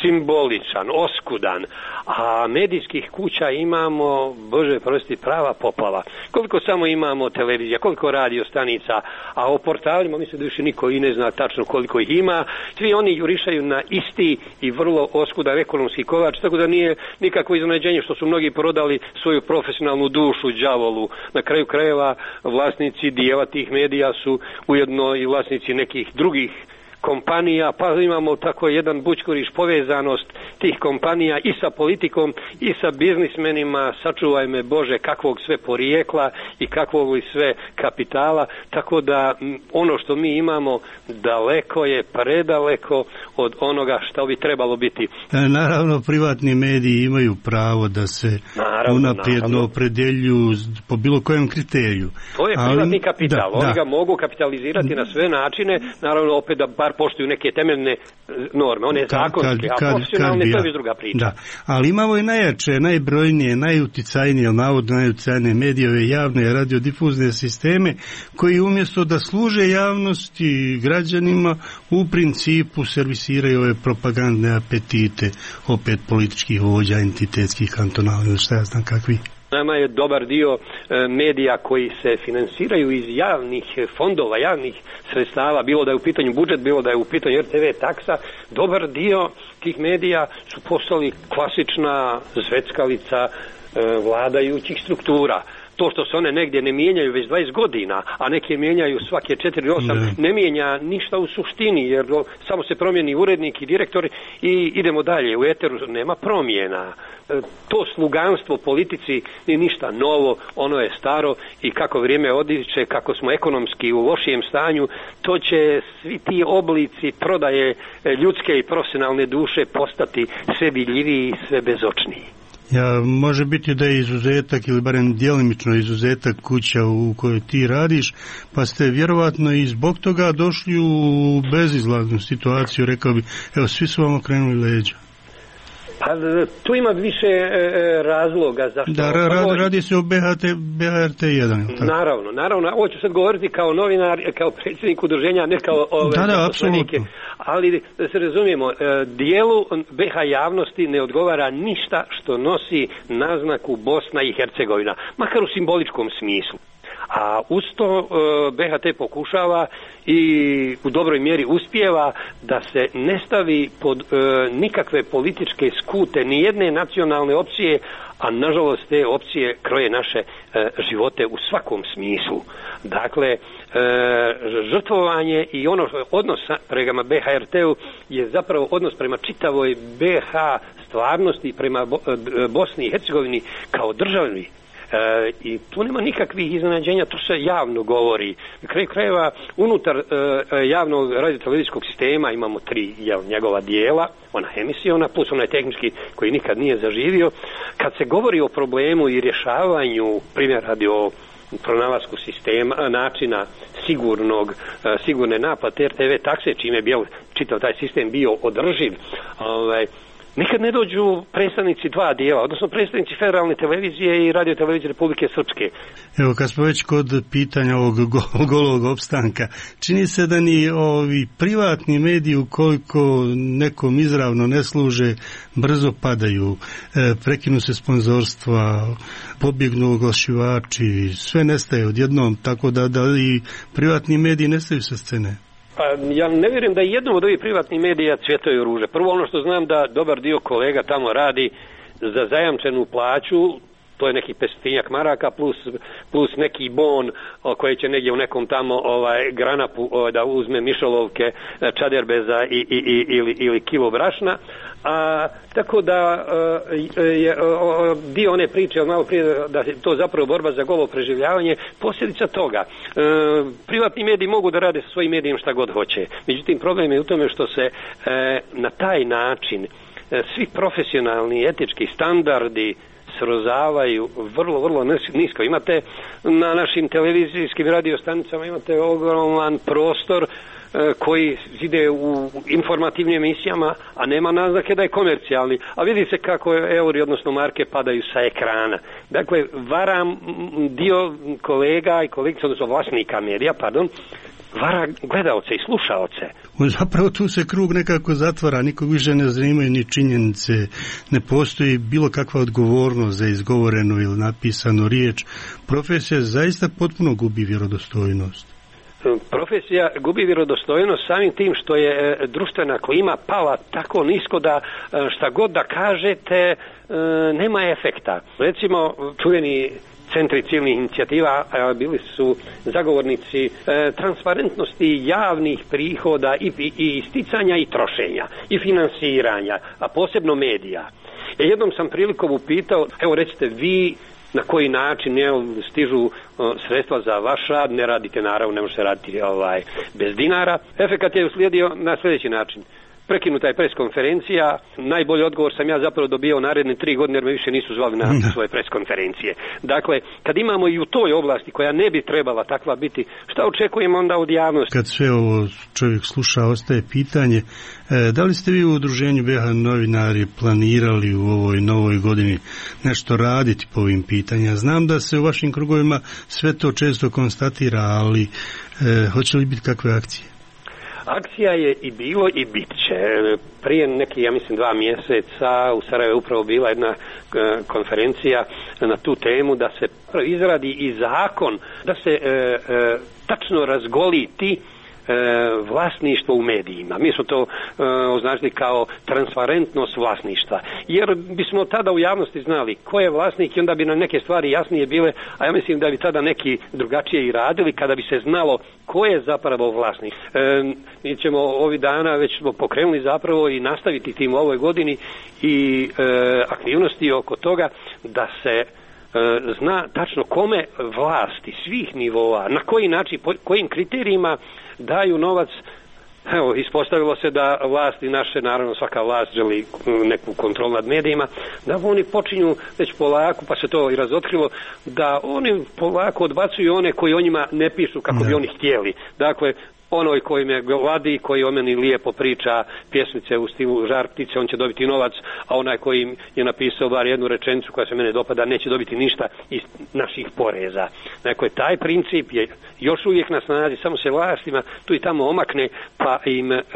simboličan, oskudan, a medijskih kuća imamo, Bože prosti, prava poplava. Koliko samo imamo televizija, koliko radio stanica, a o portalima mislim da više niko i ne zna tačno koliko ih ima. Svi oni jurišaju na isti i vrlo oskudan ekonomski kolač, tako da nije nikakvo iznenađenje što su mnogi prodali svoju profesionalnu dušu đavolu. Na kraju krajeva vlasnici dijela tih medija su ujedno i vlasnici nekih drugih kompanija, pa imamo tako jedan bućkuriš povezanost tih kompanija i sa politikom i sa biznismenima, sačuvaj me Bože kakvog sve porijekla i kakvog li sve kapitala, tako da ono što mi imamo daleko je, predaleko od onoga što bi trebalo biti. Naravno, privatni mediji imaju pravo da se naravno, unaprijed opredeljuju po bilo kojem kriteriju. To je privatni ali, kapital, da, oni da. ga mogu kapitalizirati na sve načine, naravno opet da bar poštuju neke temeljne norme, one zakonske, a profesionalne to je druga priča. Da, ali imamo i najjače, najbrojnije, najuticajnije, navodno najuticajnije medijove, javne radiodifuzne sisteme koji umjesto da služe javnosti i građanima u principu servisiraju ove propagandne apetite opet političkih vođa, entitetskih, kantonalnih, šta ja znam kakvi. Nama je dobar dio medija koji se finansiraju iz javnih fondova, javnih sredstava, bilo da je u pitanju budžet, bilo da je u pitanju er te ve taksa. Dobar dio tih medija su postali klasična zveckalica vladajućih struktura. To što se one negdje ne mijenjaju već dvadeset godina, a neke mijenjaju svake četiri osam, ne. ne mijenja ništa u suštini, jer samo se promijeni urednik i direktor i idemo dalje. U eteru nema promjena. To sluganstvo politici nije ništa novo, ono je staro i kako vrijeme odiče, kako smo ekonomski u lošijem stanju, to će svi ti oblici prodaje ljudske i profesionalne duše postati sve vidljiviji i sve bezočniji. Ja, može biti da je izuzetak ili barem djelimično izuzetak kuća u kojoj ti radiš, pa ste vjerovatno i zbog toga došli u bezizlaznu situaciju, rekao bi, evo svi su vam okrenuli leđa. Pa tu ima više e, razloga zašto. Da, ra, radi, radi se o be ha te, be ha er te jedan. Naravno, naravno. Ovo ću sad govoriti kao novinar, kao predsjednik udruženja, ne kao ove da, da, apsolutno. Ali da se razumijemo, dijelu be ha javnosti ne odgovara ništa što nosi naznaku Bosna i Hercegovina, makar u simboličkom smislu. A uz to be ha te pokušava i u dobroj mjeri uspijeva da se ne stavi pod e, nikakve političke skute ni jedne nacionalne opcije, a nažalost te opcije kroje naše e, živote u svakom smislu. Dakle, e, žrtvovanje i ono odnos prema be ha er te-u je zapravo odnos prema čitavoj be ha stvarnosti, prema Bosni i Hercegovini kao državi. E, i tu nema nikakvih iznenađenja, to se javno govori. Na kraju krajeva unutar e, javnog radiotelevizijskog sistema imamo tri jel, njegova dijela, ona emisiona plus onaj tehnički koji nikad nije zaživio. Kad se govori o problemu i rješavanju, primjer radi o pronalasku sistema, načina sigurnog, sigurne naplate er te ve takse, čime je bio čitav taj sistem bio održiv, ovaj, nikad ne dođu predstavnici dva dijela, odnosno predstavnici Federalne televizije i radiotelevizije Republike Srpske. Evo, kad smo već kod pitanja ovog golog opstanka, čini se da ni ovi privatni mediji, ukoliko nekom izravno ne služe, brzo padaju, e, prekinu se sponzorstva, pobjegnu oglašivači, sve nestaje odjednom, tako da, da i privatni mediji nestaju sa scene. Pa ja ne vjerujem da jednom od ovih privatnih medija cvjetaju ruže. Prvo ono što znam da dobar dio kolega tamo radi za zajamčenu plaću, to je neki petstotinjak maraka plus, plus neki bon o, koji će negdje u nekom tamo ovaj, granapu o, da uzme mišolovke, čaderbeza i, i, i, ili, ili kilo brašna. A, tako da je dio one priče malo prije da je to zapravo borba za golo preživljavanje posljedica toga. E, privatni mediji mogu da rade sa svojim medijem šta god hoće. Međutim, problem je u tome što se e, na taj način e, svi profesionalni etički standardi srozavaju vrlo, vrlo nisko. Imate na našim televizijskim radiostanicama imate ogroman prostor koji ide u informativnim emisijama, a nema naznake da je komercijalni. A vidi se kako euri, odnosno marke, padaju sa ekrana. Dakle, varam dio kolega i kolegica, odnosno vlasnika medija, pardon, vara gledaoce i slušaoce. Zapravo tu se krug nekako zatvara, nikog više ne zanimaju ni činjenice, ne postoji bilo kakva odgovornost za izgovorenu ili napisanu riječ. Profesija zaista potpuno gubi vjerodostojnost. Profesija gubi vjerodostojnost samim tim što je društvena klima pala tako nisko da šta god da kažete nema efekta. Recimo, čuveni centri civilnih inicijativa bili su zagovornici transparentnosti javnih prihoda i, i isticanja i trošenja i finansiranja, a posebno medija. E, jednom sam prilikom upitao, evo recite vi na koji način ne stižu sredstva za vaš rad, ne radite naravno, ne može se raditi ovaj, bez dinara. Efekat je uslijedio na sljedeći način. Prekinuta je preskonferencija, najbolji odgovor sam ja zapravo dobio naredne tri godine jer me više nisu zvali na svoje preskonferencije. Dakle, kad imamo i u toj oblasti koja ne bi trebala takva biti, šta očekujemo onda od javnosti? Kad sve ovo čovjek sluša, ostaje pitanje, da li ste vi u udruženju B H novinari planirali u ovoj novoj godini nešto raditi po ovim pitanjima? Znam da se u vašim krugovima sve to često konstatira, ali e, hoće li biti kakve akcije? Akcija je i bilo i bit će. Prije neki, ja mislim, dva mjeseca u Sarajevu upravo bila jedna e, konferencija na tu temu da se izradi i zakon, da se e, e, tačno razgoliti vlasništvo u medijima. Mi smo to uh, označili kao transparentnost vlasništva. Jer bismo tada u javnosti znali ko je vlasnik i onda bi nam neke stvari jasnije bile, a ja mislim da bi tada neki drugačije i radili kada bi se znalo ko je zapravo vlasnik. E, mi ćemo ovih dana, već smo pokrenuli zapravo i nastaviti tim u ovoj godini i e, aktivnosti oko toga da se zna tačno kome vlasti svih nivoa, na koji način, po kojim kriterijima daju novac. Evo, ispostavilo se da vlasti naše, naravno svaka vlast želi neku kontrolu nad medijima, da oni počinju već polako, pa se to i razotkrilo, da oni polako odbacuju one koji o njima ne pišu kako ne. bi oni htjeli. Dakle, onoj koji me gladi, koji o meni lijepo priča pjesmice u stilu Žar ptice, on će dobiti novac, a onaj koji je napisao bar jednu rečenicu koja se mene dopada, neće dobiti ništa iz naših poreza. Dakle, taj princip je još uvijek na snazi, samo se vlastima tu i tamo omakne, pa im e,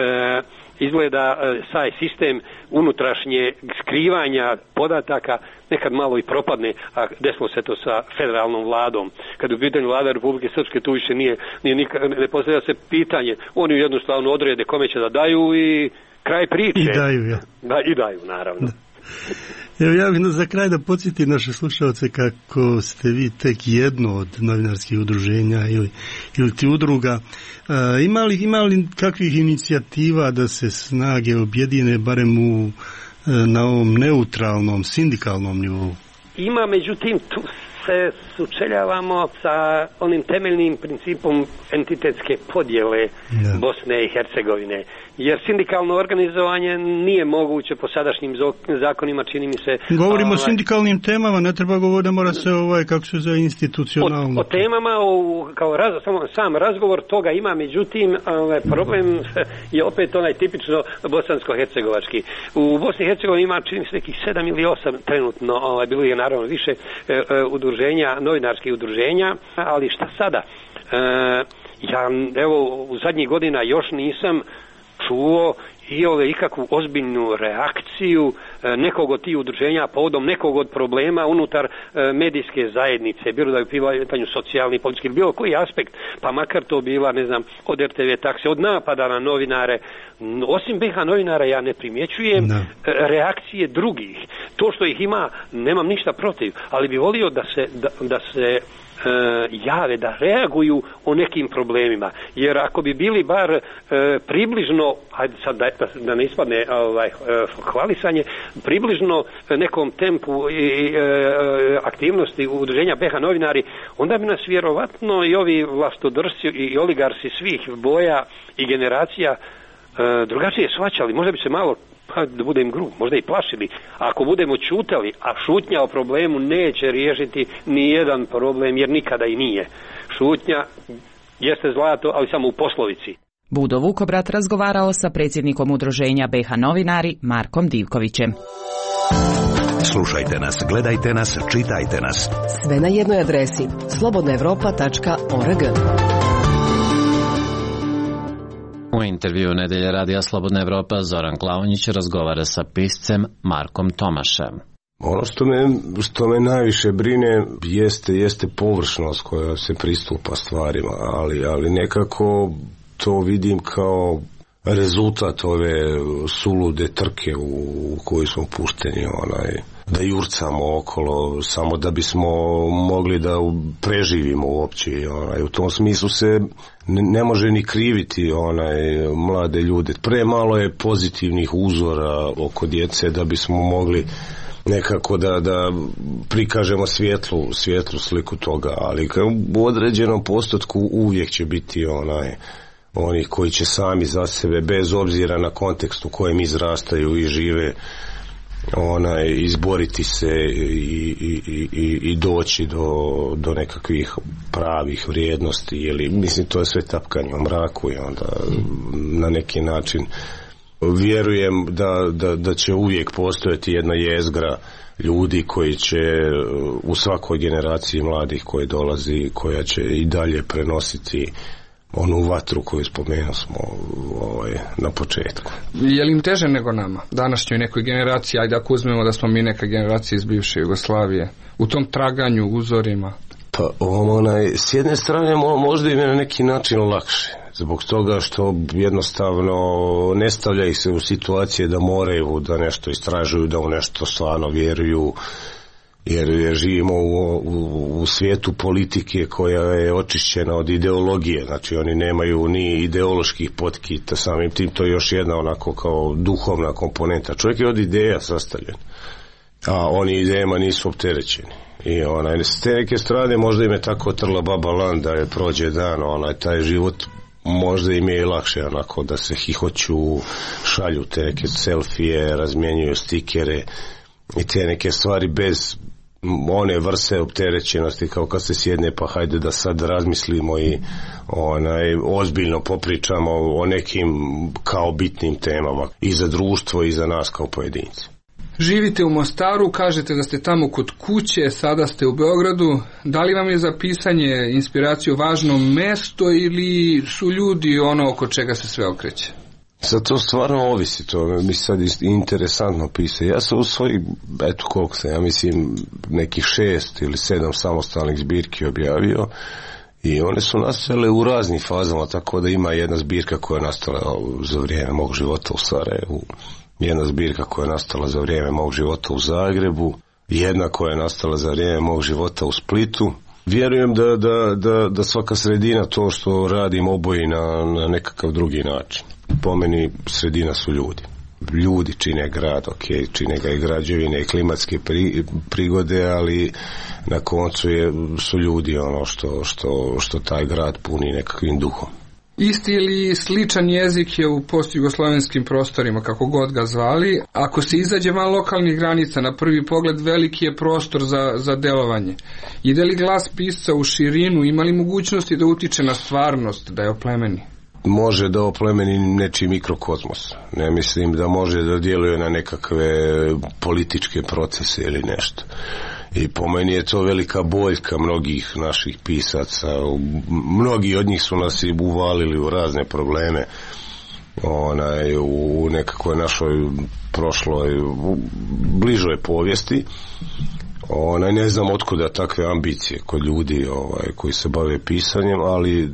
izgleda e, taj sistem unutrašnje skrivanja podataka nekad malo i propadne, a desilo se to sa federalnom vladom. Kad u pitanju vlada Republike Srpske, tu više nije, nije nikad, ne postavlja se pitanje, oni jednostavno odrede kome će da daju i kraj priče. I daju, ja. Da, i daju, naravno. Da. Evo, ja bih za kraj da podsjetim naše slušalce kako ste vi tek jedno od novinarskih udruženja ili, ili ti udruga. E, imali, imali kakvih inicijativa da se snage objedine barem u, na ovom neutralnom, sindikalnom nivou? Ima, međutim, tu se sučeljavamo sa onim temeljnim principom entitetske podjele da. Bosne i Hercegovine. Jer sindikalno organizovanje nije moguće po sadašnjim zakonima, čini mi se. Govorimo ovaj, o sindikalnim temama, ne treba govoriti, mora se ovaj, kako se zove, institucionalno. O, o temama, o, kao raz, samo, sam razgovor toga ima, međutim, ovaj, problem je opet onaj tipično bosansko-hercegovački. U Bosni i Hercegovini ima, čini mi se, nekih sedam ili osam trenutno, ovaj, bilo je naravno više e, e, udruženja, novinarskih udruženja, ali šta sada? E, ja, evo, u zadnjih godina još nisam čuo i ove ikakvu ozbiljnu reakciju e, nekog od tih udruženja povodom nekog od problema unutar e, medijske zajednice, bilo da je u pitanju socijalni, politički, bilo koji aspekt, pa makar to bila, ne znam, od R T V takse, od napada na novinare. Osim B H novinara ja ne primjećujem no. reakcije drugih. To što ih ima, nemam ništa protiv, ali bi volio da se, da, da se E, jave, da reaguju o nekim problemima, jer ako bi bili bar e, približno, hajde sad da, da ne ispadne ovaj, e, hvalisanje, približno nekom tempu i e, aktivnosti udruženja B H novinari, onda bi nas vjerovatno i ovi vlastodrsi i oligarsi svih boja i generacija e, drugačije shvaćali, možda bi se malo, pa da budem grub, možda i plašili. Ako budemo ćutali, a šutnja o problemu neće riješiti ni jedan problem, jer nikada i nije. Šutnja jeste zlato, ali samo u poslovici. Budo Vukobrat razgovarao sa predsjednikom udruženja B H novinari Markom Divkovićem. Slušajte nas, gledajte nas, čitajte nas. Sve na jednoj adresi slobodna evropa tačka org. U intervju Nedelje radija Slobodna Evropa Zoran Klaonjić razgovara sa piscem Markom Tomašem. Ono što me, što me najviše brine jeste, jeste površnost koja se pristupa stvarima, ali, ali nekako to vidim kao rezultat ove sulude trke u kojoj smo pušteni, onaj, da jurcamo okolo samo da bismo mogli da preživimo uopće, onaj, u tom smislu se ne, ne može ni kriviti onaj mlade ljude. Premalo je pozitivnih uzora oko djece da bismo mogli nekako da, da prikažemo svjetlu, svjetlu sliku toga, ali u određenom postotku uvijek će biti onaj oni koji će sami za sebe, bez obzira na kontekst u kojem izrastaju i žive, onaj, izboriti se i, i, i, i doći do, do nekakvih pravih vrijednosti, ili, mislim, to je sve tapkanje u mraku i onda na neki način vjerujem da, da, da će uvijek postojati jedna jezgra ljudi koji će u svakoj generaciji mladih koji dolazi, koja će i dalje prenositi onu vatru koju spomenuo smo ovaj, na početku. Je li im teže nego nama, današnjoj nekoj generaciji, ajde ako uzmemo da smo mi neka generacija iz bivše Jugoslavije, u tom traganju, uzorima? Pa onaj, s jedne strane možda im je na neki način lakše, zbog toga što jednostavno ne stavlja ih se u situacije da moraju da nešto istražuju, da u nešto stvarno vjeruju, jer, jer živimo u, u, u svijetu politike koja je očišćena od ideologije, znači oni nemaju ni ideoloških potkita, samim tim to je još jedna onako kao duhovna komponenta. Čovjek je od ideja sastavljen, a oni idejama nisu opterećeni. I onaj, s te neke strane možda im je tako trla baba lan da je prođe dan, onaj, taj život možda im je i lakše onako da se hihoću, šalju te neke selfije, razmjenjuju stikere i te neke stvari bez one vrste opterećenosti kao kad se sjedne pa hajde da sad razmislimo i onaj, ozbiljno popričamo o nekim kao bitnim temama i za društvo i za nas kao pojedinci. Živite u Mostaru, kažete da ste tamo kod kuće, sada ste u Beogradu. Da li vam je za pisanje inspiraciju važno mesto ili su ljudi ono oko čega se sve okreće? Sad to stvarno ovisi, to mi sad interesantno pisati. Ja sam u svojih, eto koliko sam, ja mislim nekih šest ili sedam samostalnih zbirki objavio i one su nastale u raznim fazama, tako da ima jedna zbirka koja je nastala za vrijeme mog života u Sarajevu, jedna zbirka koja je nastala za vrijeme mog života u Zagrebu, jedna koja je nastala za vrijeme mog života u Splitu. Vjerujem da, da, da, da svaka sredina to što radim oboji na, na nekakav drugi način. Po meni sredina su ljudi. Ljudi čine grad, ok, čine ga i građevine i klimatske pri, prigode, ali na koncu je, su ljudi ono što, što, što taj grad puni nekakvim duhom. Isti ili sličan jezik je u postjugoslavenskim prostorima, kako god ga zvali. Ako se izađe van lokalnih granica, na prvi pogled veliki je prostor za, za delovanje. Ide li glas pisca u širinu, ima li mogućnosti da utiče na stvarnost, da je oplemeni? Može da oplemeni nečiji mikrokozmos. Ne mislim da može da djeluje na nekakve političke procese ili nešto. I po meni je to velika boljka mnogih naših pisaca. Mnogi od njih su nas i uvalili u razne probleme onaj, u nekakvoj našoj prošloj, u bližoj povijesti. Onaj, ne znam otkuda takve ambicije kod ljudi ovaj, koji se bave pisanjem, ali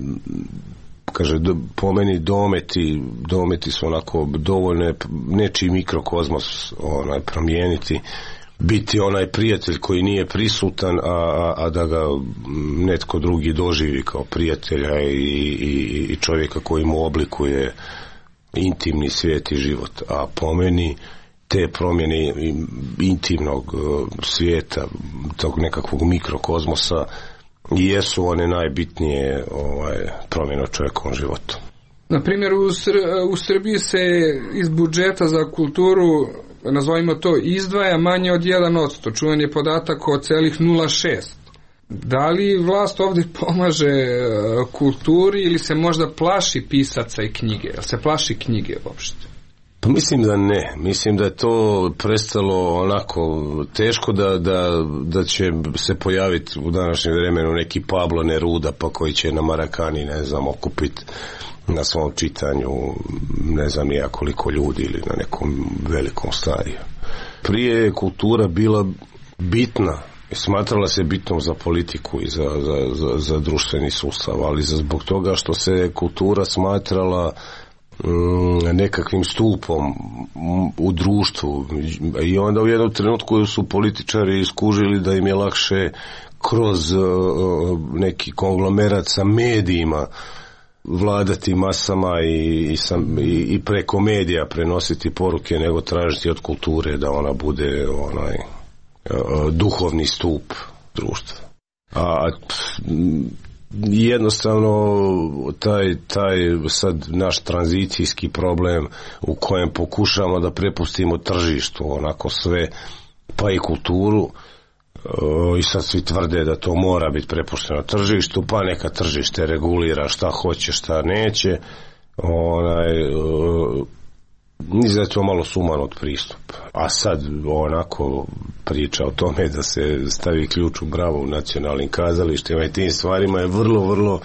kaže, po meni dometi, dometi su onako dovoljne nečiji mikrokozmos onaj, promijeniti, biti onaj prijatelj koji nije prisutan, a, a, a da ga netko drugi doživi kao prijatelja i, i, i čovjeka koji mu oblikuje intimni svijet i život. A po meni te promjene intimnog svijeta, tog nekakvog mikrokozmosa, jesu one najbitnije ovaj, promjene u čovjekovom životu. Na primjer, u, Sr- u Srbiji se iz budžeta za kulturu, nazvajmo to, izdvaja manje od jedan posto. Čuven je podatak o celih nula zarez šest. Da li vlast ovdje pomaže kulturi ili se možda plaši pisaca i knjige? Jel se plaši knjige uopšte? Pa mislim da ne. Mislim da je to prestalo onako teško da, da, da će se pojaviti u današnjem vremenu neki Pablo Neruda pa koji će na Marakani, ne znam, okupiti na svom čitanju, ne znam nija koliko ljudi ili na nekom velikom stadiju. Prije je kultura bila bitna, smatrala se bitnom za politiku i za, za, za, za društveni sustav, ali zbog toga što se kultura smatrala mm, nekakvim stupom u društvu, i onda u jednom trenutku su političari iskužili da im je lakše kroz uh, neki konglomerat sa medijima vladati masama i, i, sam, i, i preko medija prenositi poruke nego tražiti od kulture da ona bude onaj uh, duhovni stup društva. A jednostavno taj, taj sad naš tranzicijski problem u kojem pokušamo da prepustimo tržištu onako sve, pa i kulturu, i sad svi tvrde da to mora biti prepušteno tržištu, pa neka tržište regulira šta hoće, šta neće. Onaj, mislim da je to malo sumanut pristup. A sad onako priča o tome da se stavi ključ u bravu u nacionalnim kazalištima i tim stvarima je vrlo, vrlo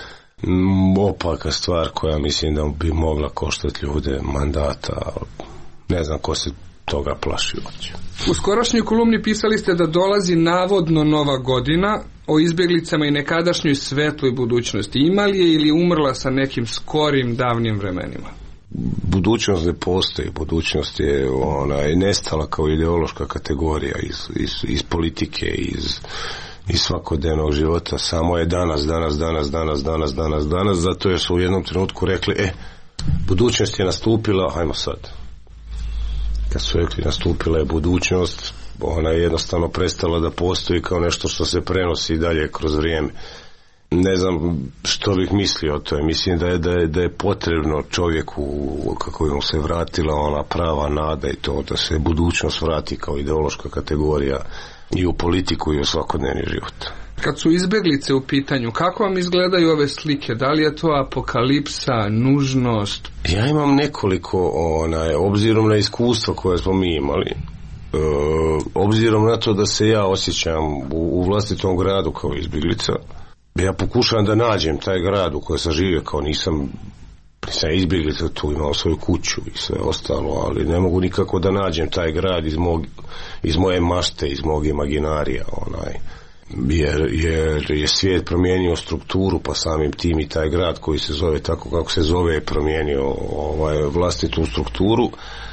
opaka stvar koja mislim da bi mogla koštati ljude mandata. Ne znam ko se toga plaši uopće. U skorašnjoj kolumni pisali ste da dolazi navodno nova godina, o izbjeglicama i nekadašnjoj svetloj budućnosti. Ima li je ili umrla sa nekim skorim davnim vremenima? Budućnost ne postoji. Budućnost je ona, je nestala kao ideološka kategorija iz, iz, iz politike, iz, iz svakodnevnog života. Samo je danas, danas, danas, danas, danas, danas, danas, zato jer su u jednom trenutku rekli, e, budućnost je nastupila, hajmo sad. Kad su rekli nastupila je budućnost, ona je jednostavno prestala da postoji kao nešto što se prenosi dalje kroz vrijeme. Ne znam što bih mislio o tome. Mislim da je, da je, da je potrebno čovjeku, kako bi mu se vratila ona prava nada i to da se budućnost vrati kao ideološka kategorija i u politiku i u svakodnevni život. Kad su izbjeglice u pitanju, kako vam izgledaju ove slike? Da li je to apokalipsa, nužnost? Ja imam nekoliko, onaj, obzirom na iskustva koje smo mi imali, e, obzirom na to da se ja osjećam u, u vlastitom gradu kao izbjeglica, ja pokušavam da nađem taj grad u kojem sam živio, kao nisam, nisam izbjeglica, tu imao svoju kuću i sve ostalo, ali ne mogu nikako da nađem taj grad iz, mog, iz moje mašte, iz mog imaginarija, onaj. Jer, jer je svijet promijenio strukturu, pa samim tim i taj grad koji se zove tako kako se zove je promijenio ovaj, vlastitu strukturu.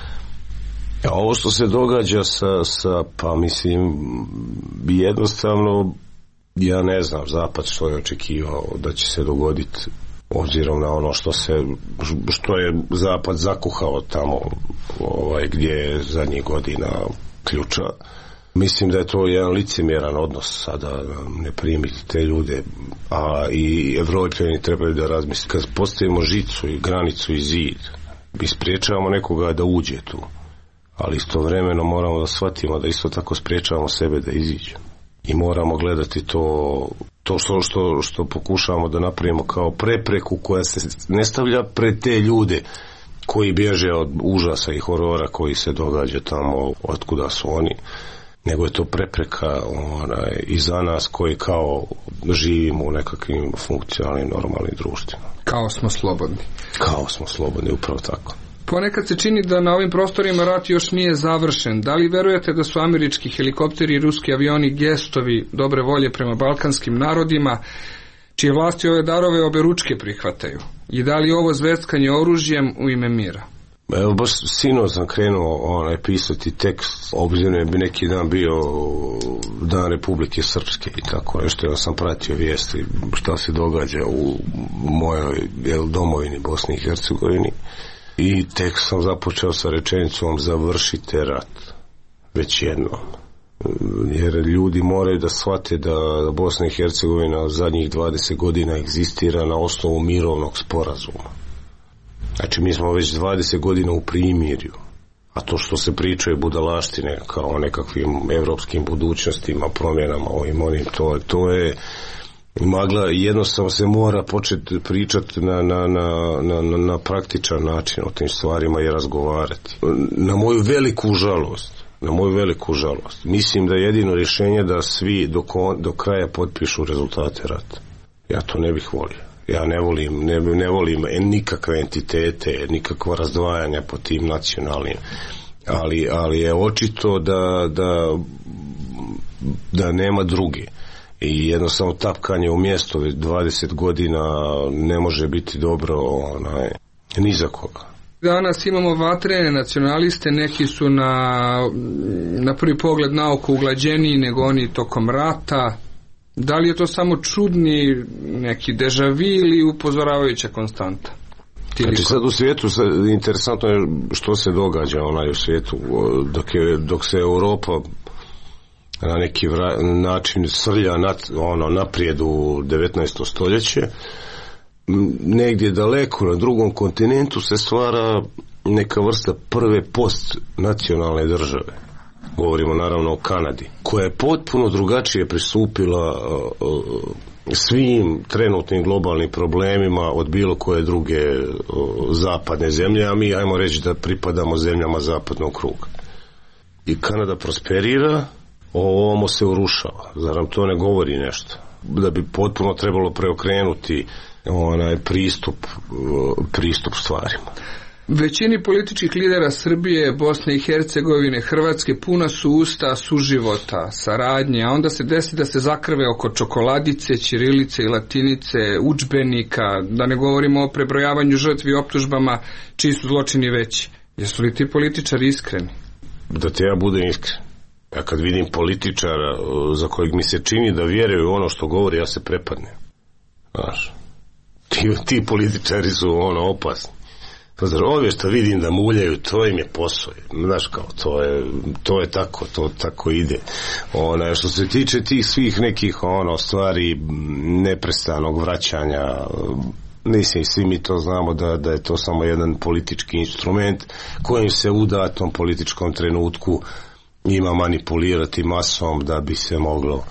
A ovo što se događa sa, sa pa mislim jednostavno ja ne znam zapad što je očekivao da će se dogoditi obzirom na ono što se što je zapad zakuhao tamo ovaj, gdje je zadnjih godina ključa. Mislim da je to jedan licemjeran odnos sada ne primiti te ljude, a i Evropljani trebaju da razmisli. Kad postavimo žicu i granicu i zid, mi spriječavamo nekoga da uđe tu, ali istovremeno moramo da shvatimo da isto tako spriječavamo sebe da iziđe. I moramo gledati to, to što, što, što pokušavamo da napravimo kao prepreku koja se ne stavlja pred te ljude koji bježe od užasa i horora koji se događa tamo otkuda su oni, nego je to prepreka onaj, i za nas koji kao živimo u nekakvim funkcionalnim normalnim društvima. Kao smo slobodni. Kao smo slobodni, upravo tako. Ponekad se čini da na ovim prostorima rat još nije završen. Da li verujete da su američki helikopteri i ruski avioni gestovi dobre volje prema balkanskim narodima, čije vlasti ove darove oberučke prihvataju? I da li ovo zveckanje oružjem u ime mira? Evo, baš sinoć sam krenuo onaj, pisati tekst, obzirom je bi neki dan bio Dan Republike Srpske i tako nešto, ja sam pratio vijesti šta se događa u mojoj jel, domovini Bosni i Hercegovini i tekst sam započeo sa rečenicom završite rat, već jednom. Jer ljudi moraju da shvate da Bosna i Hercegovina zadnjih dvadeset godina egzistira na osnovu mirovnog sporazuma. Znači mi smo već dvadeset godina u primirju, a to što se pričaju budalaštine kao o nekakvim evropskim budućnostima, promjenama ovim onim, to, to je magla, jednostavno se mora početi pričati na, na, na, na, na praktičan način o tim stvarima i razgovarati. Na moju veliku žalost, na moju veliku žalost, mislim da je jedino rješenje da svi do, do kraja potpišu rezultate rata. Ja to ne bih volio. Ja ne volim, ne, ne volim nikakve entitete, nikakva razdvajanja po tim nacionalnim, ali, ali je očito da, da, da nema druge. I jednostavno tapkanje u mjesto već dvadeset godina ne može biti dobro onaj, ni za koga. Danas imamo vatrene nacionaliste, neki su na, na prvi pogled naoko uglađeniji nego oni tokom rata. Da li je to samo čudni neki dežavi ili upozoravajuća konstanta? Znači sad u svijetu, interesantno je što se događa onaj u svijetu, dok, je, dok se Europa na neki vra, način srlja nat, ono, naprijed u devetnaesto stoljeće, negdje daleko na drugom kontinentu se stvara neka vrsta prve postnacionalne države. Govorimo naravno o Kanadi, koja je potpuno drugačije pristupila uh, uh, svim trenutnim globalnim problemima od bilo koje druge uh, zapadne zemlje, a mi ajmo reći da pripadamo zemljama zapadnog kruga. I Kanada prosperira, ovo se urušava. Zar nam to ne govori nešto? Da bi potpuno trebalo preokrenuti onaj pristup, uh, pristup stvarima. Većini političkih lidera Srbije, Bosne i Hercegovine, Hrvatske puna su usta suživota, saradnje, a onda se desi da se zakrve oko čokoladice, ćirilice i latinice, udžbenika, da ne govorimo o prebrojavanju žrtvi i optužbama čiji su zločini veći. Jesu li ti političari iskreni? Da te ja budem iskren. Ja kad vidim političara za kojeg mi se čini da vjeruju ono što govori, ja se prepadnem. Znaš, ti, ti političari su ono opasni. Ove što vidim da muljaju, to im je posao. Znaš kao, to je, to je tako, to tako ide. Ona, što se tiče tih svih nekih ono, stvari neprestanog vraćanja, mislim, svi mi to znamo da, da je to samo jedan politički instrument kojim se u datom političkom trenutku ima manipulirati masom da bi se moglo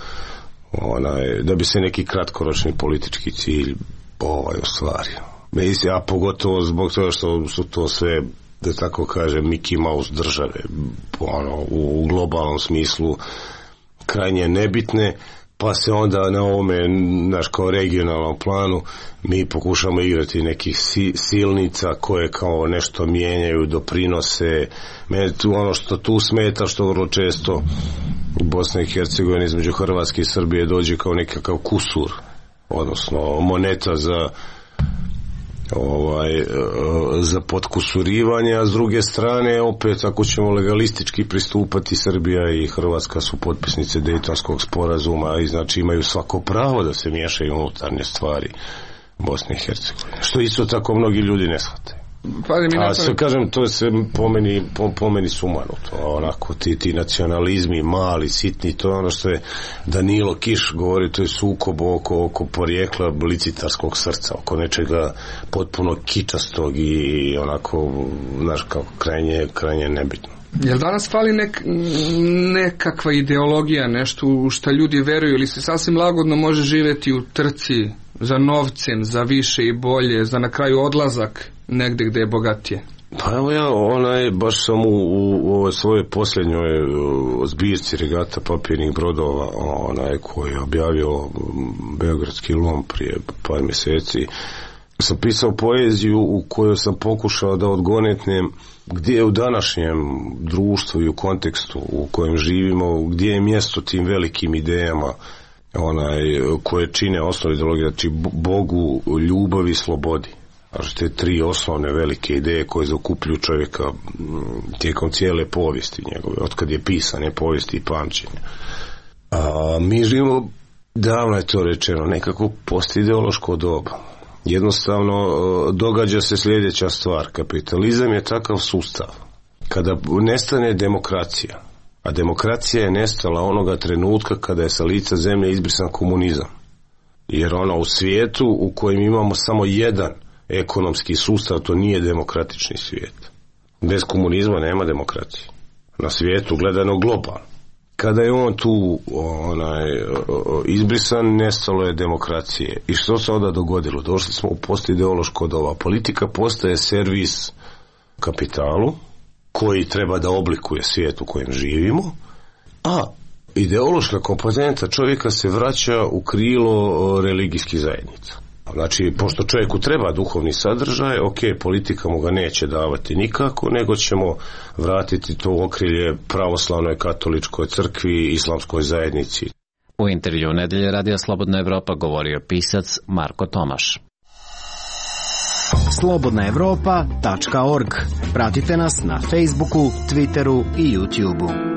onaj, da bi se neki kratkoročni politički cilj ovaj ostvario. Mislim, a pogotovo zbog toga što su to sve, da tako kažem, Mickey Mouse države, ono, u globalnom smislu krajnje nebitne, pa se onda na ovome, naš kao regionalnom planu, mi pokušamo igrati nekih si, silnica koje kao nešto mijenjaju, doprinose. Mene tu, ono što tu smeta, što vrlo često u Bosni i Hercegovini između Hrvatske i Srbije dođe kao nekakav kusur, odnosno moneta za ovaj, za potkusurivanje, a s druge strane opet ako ćemo legalistički pristupati, Srbija i Hrvatska su potpisnice Dejtonskog sporazuma i znači imaju svako pravo da se miješaju unutarnje stvari Bosne i Hercegovine, što isto tako mnogi ljudi ne shvate. A sve kažem, to je sve po meni, po, po meni sumano, to onako ti, ti nacionalizmi mali, sitni, to je ono što je Danilo Kiš govori, to je sukob oko, oko porijekla licitarskog srca, oko nečega potpuno kičastog i onako, znaš, kao krajnje, krajnje nebitno. Jel danas fali nek, nekakva ideologija, nešto u šta ljudi veruju, ili se sasvim lagodno može živjeti u trci za novcem, za više i bolje, za na kraju odlazak negde gde je bogatije? Pa evo ja, onaj, baš sam u, u, u ovoj svojoj posljednjoj zbirci regata papirnih brodova, onaj koji je objavio Beogradski lom prije par mjeseci, sam pisao poeziju u kojoj sam pokušao da odgonetnem gdje je u današnjem društvu i u kontekstu u kojem živimo, gdje je mjesto tim velikim idejama onaj, koje čine osnovu ideologije, znači Bogu, ljubavi, slobodi. Znači te tri osnovne velike ideje koje zakupljuju čovjeka tijekom cijele povijesti njegove, otkad je pisane povijesti i pamćenja. A mi živimo, davno je to rečeno, nekako postideološko doba. Jednostavno događa se sljedeća stvar. Kapitalizam je takav sustav. Kada nestane demokracija, a demokracija je nestala onoga trenutka kada je sa lica zemlje izbrisan komunizam. Jer ono u svijetu u kojem imamo samo jedan ekonomski sustav, to nije demokratični svijet. Bez komunizma nema demokracije. Na svijetu gledano globalno. Kada je on tu onaj, izbrisan, nestalo je demokracije. I što se onda dogodilo? Došli smo u postideološko doba. Politika postaje servis kapitalu koji treba da oblikuje svijet u kojem živimo, a ideološka komponenta čovjeka se vraća u krilo religijskih zajednica. Znači, pošto čovjeku treba duhovni sadržaj, ok, politika mu ga neće davati nikako, nego ćemo vratiti to u okrilje pravoslavnoj, katoličkoj crkvi i islamskoj zajednici. U intervju Nedelje Radija Slobodna Evropa govorio pisac Marko Tomaš. slobodna evropa tačka org. Pratite nas na Facebooku, Twitteru i YouTubeu.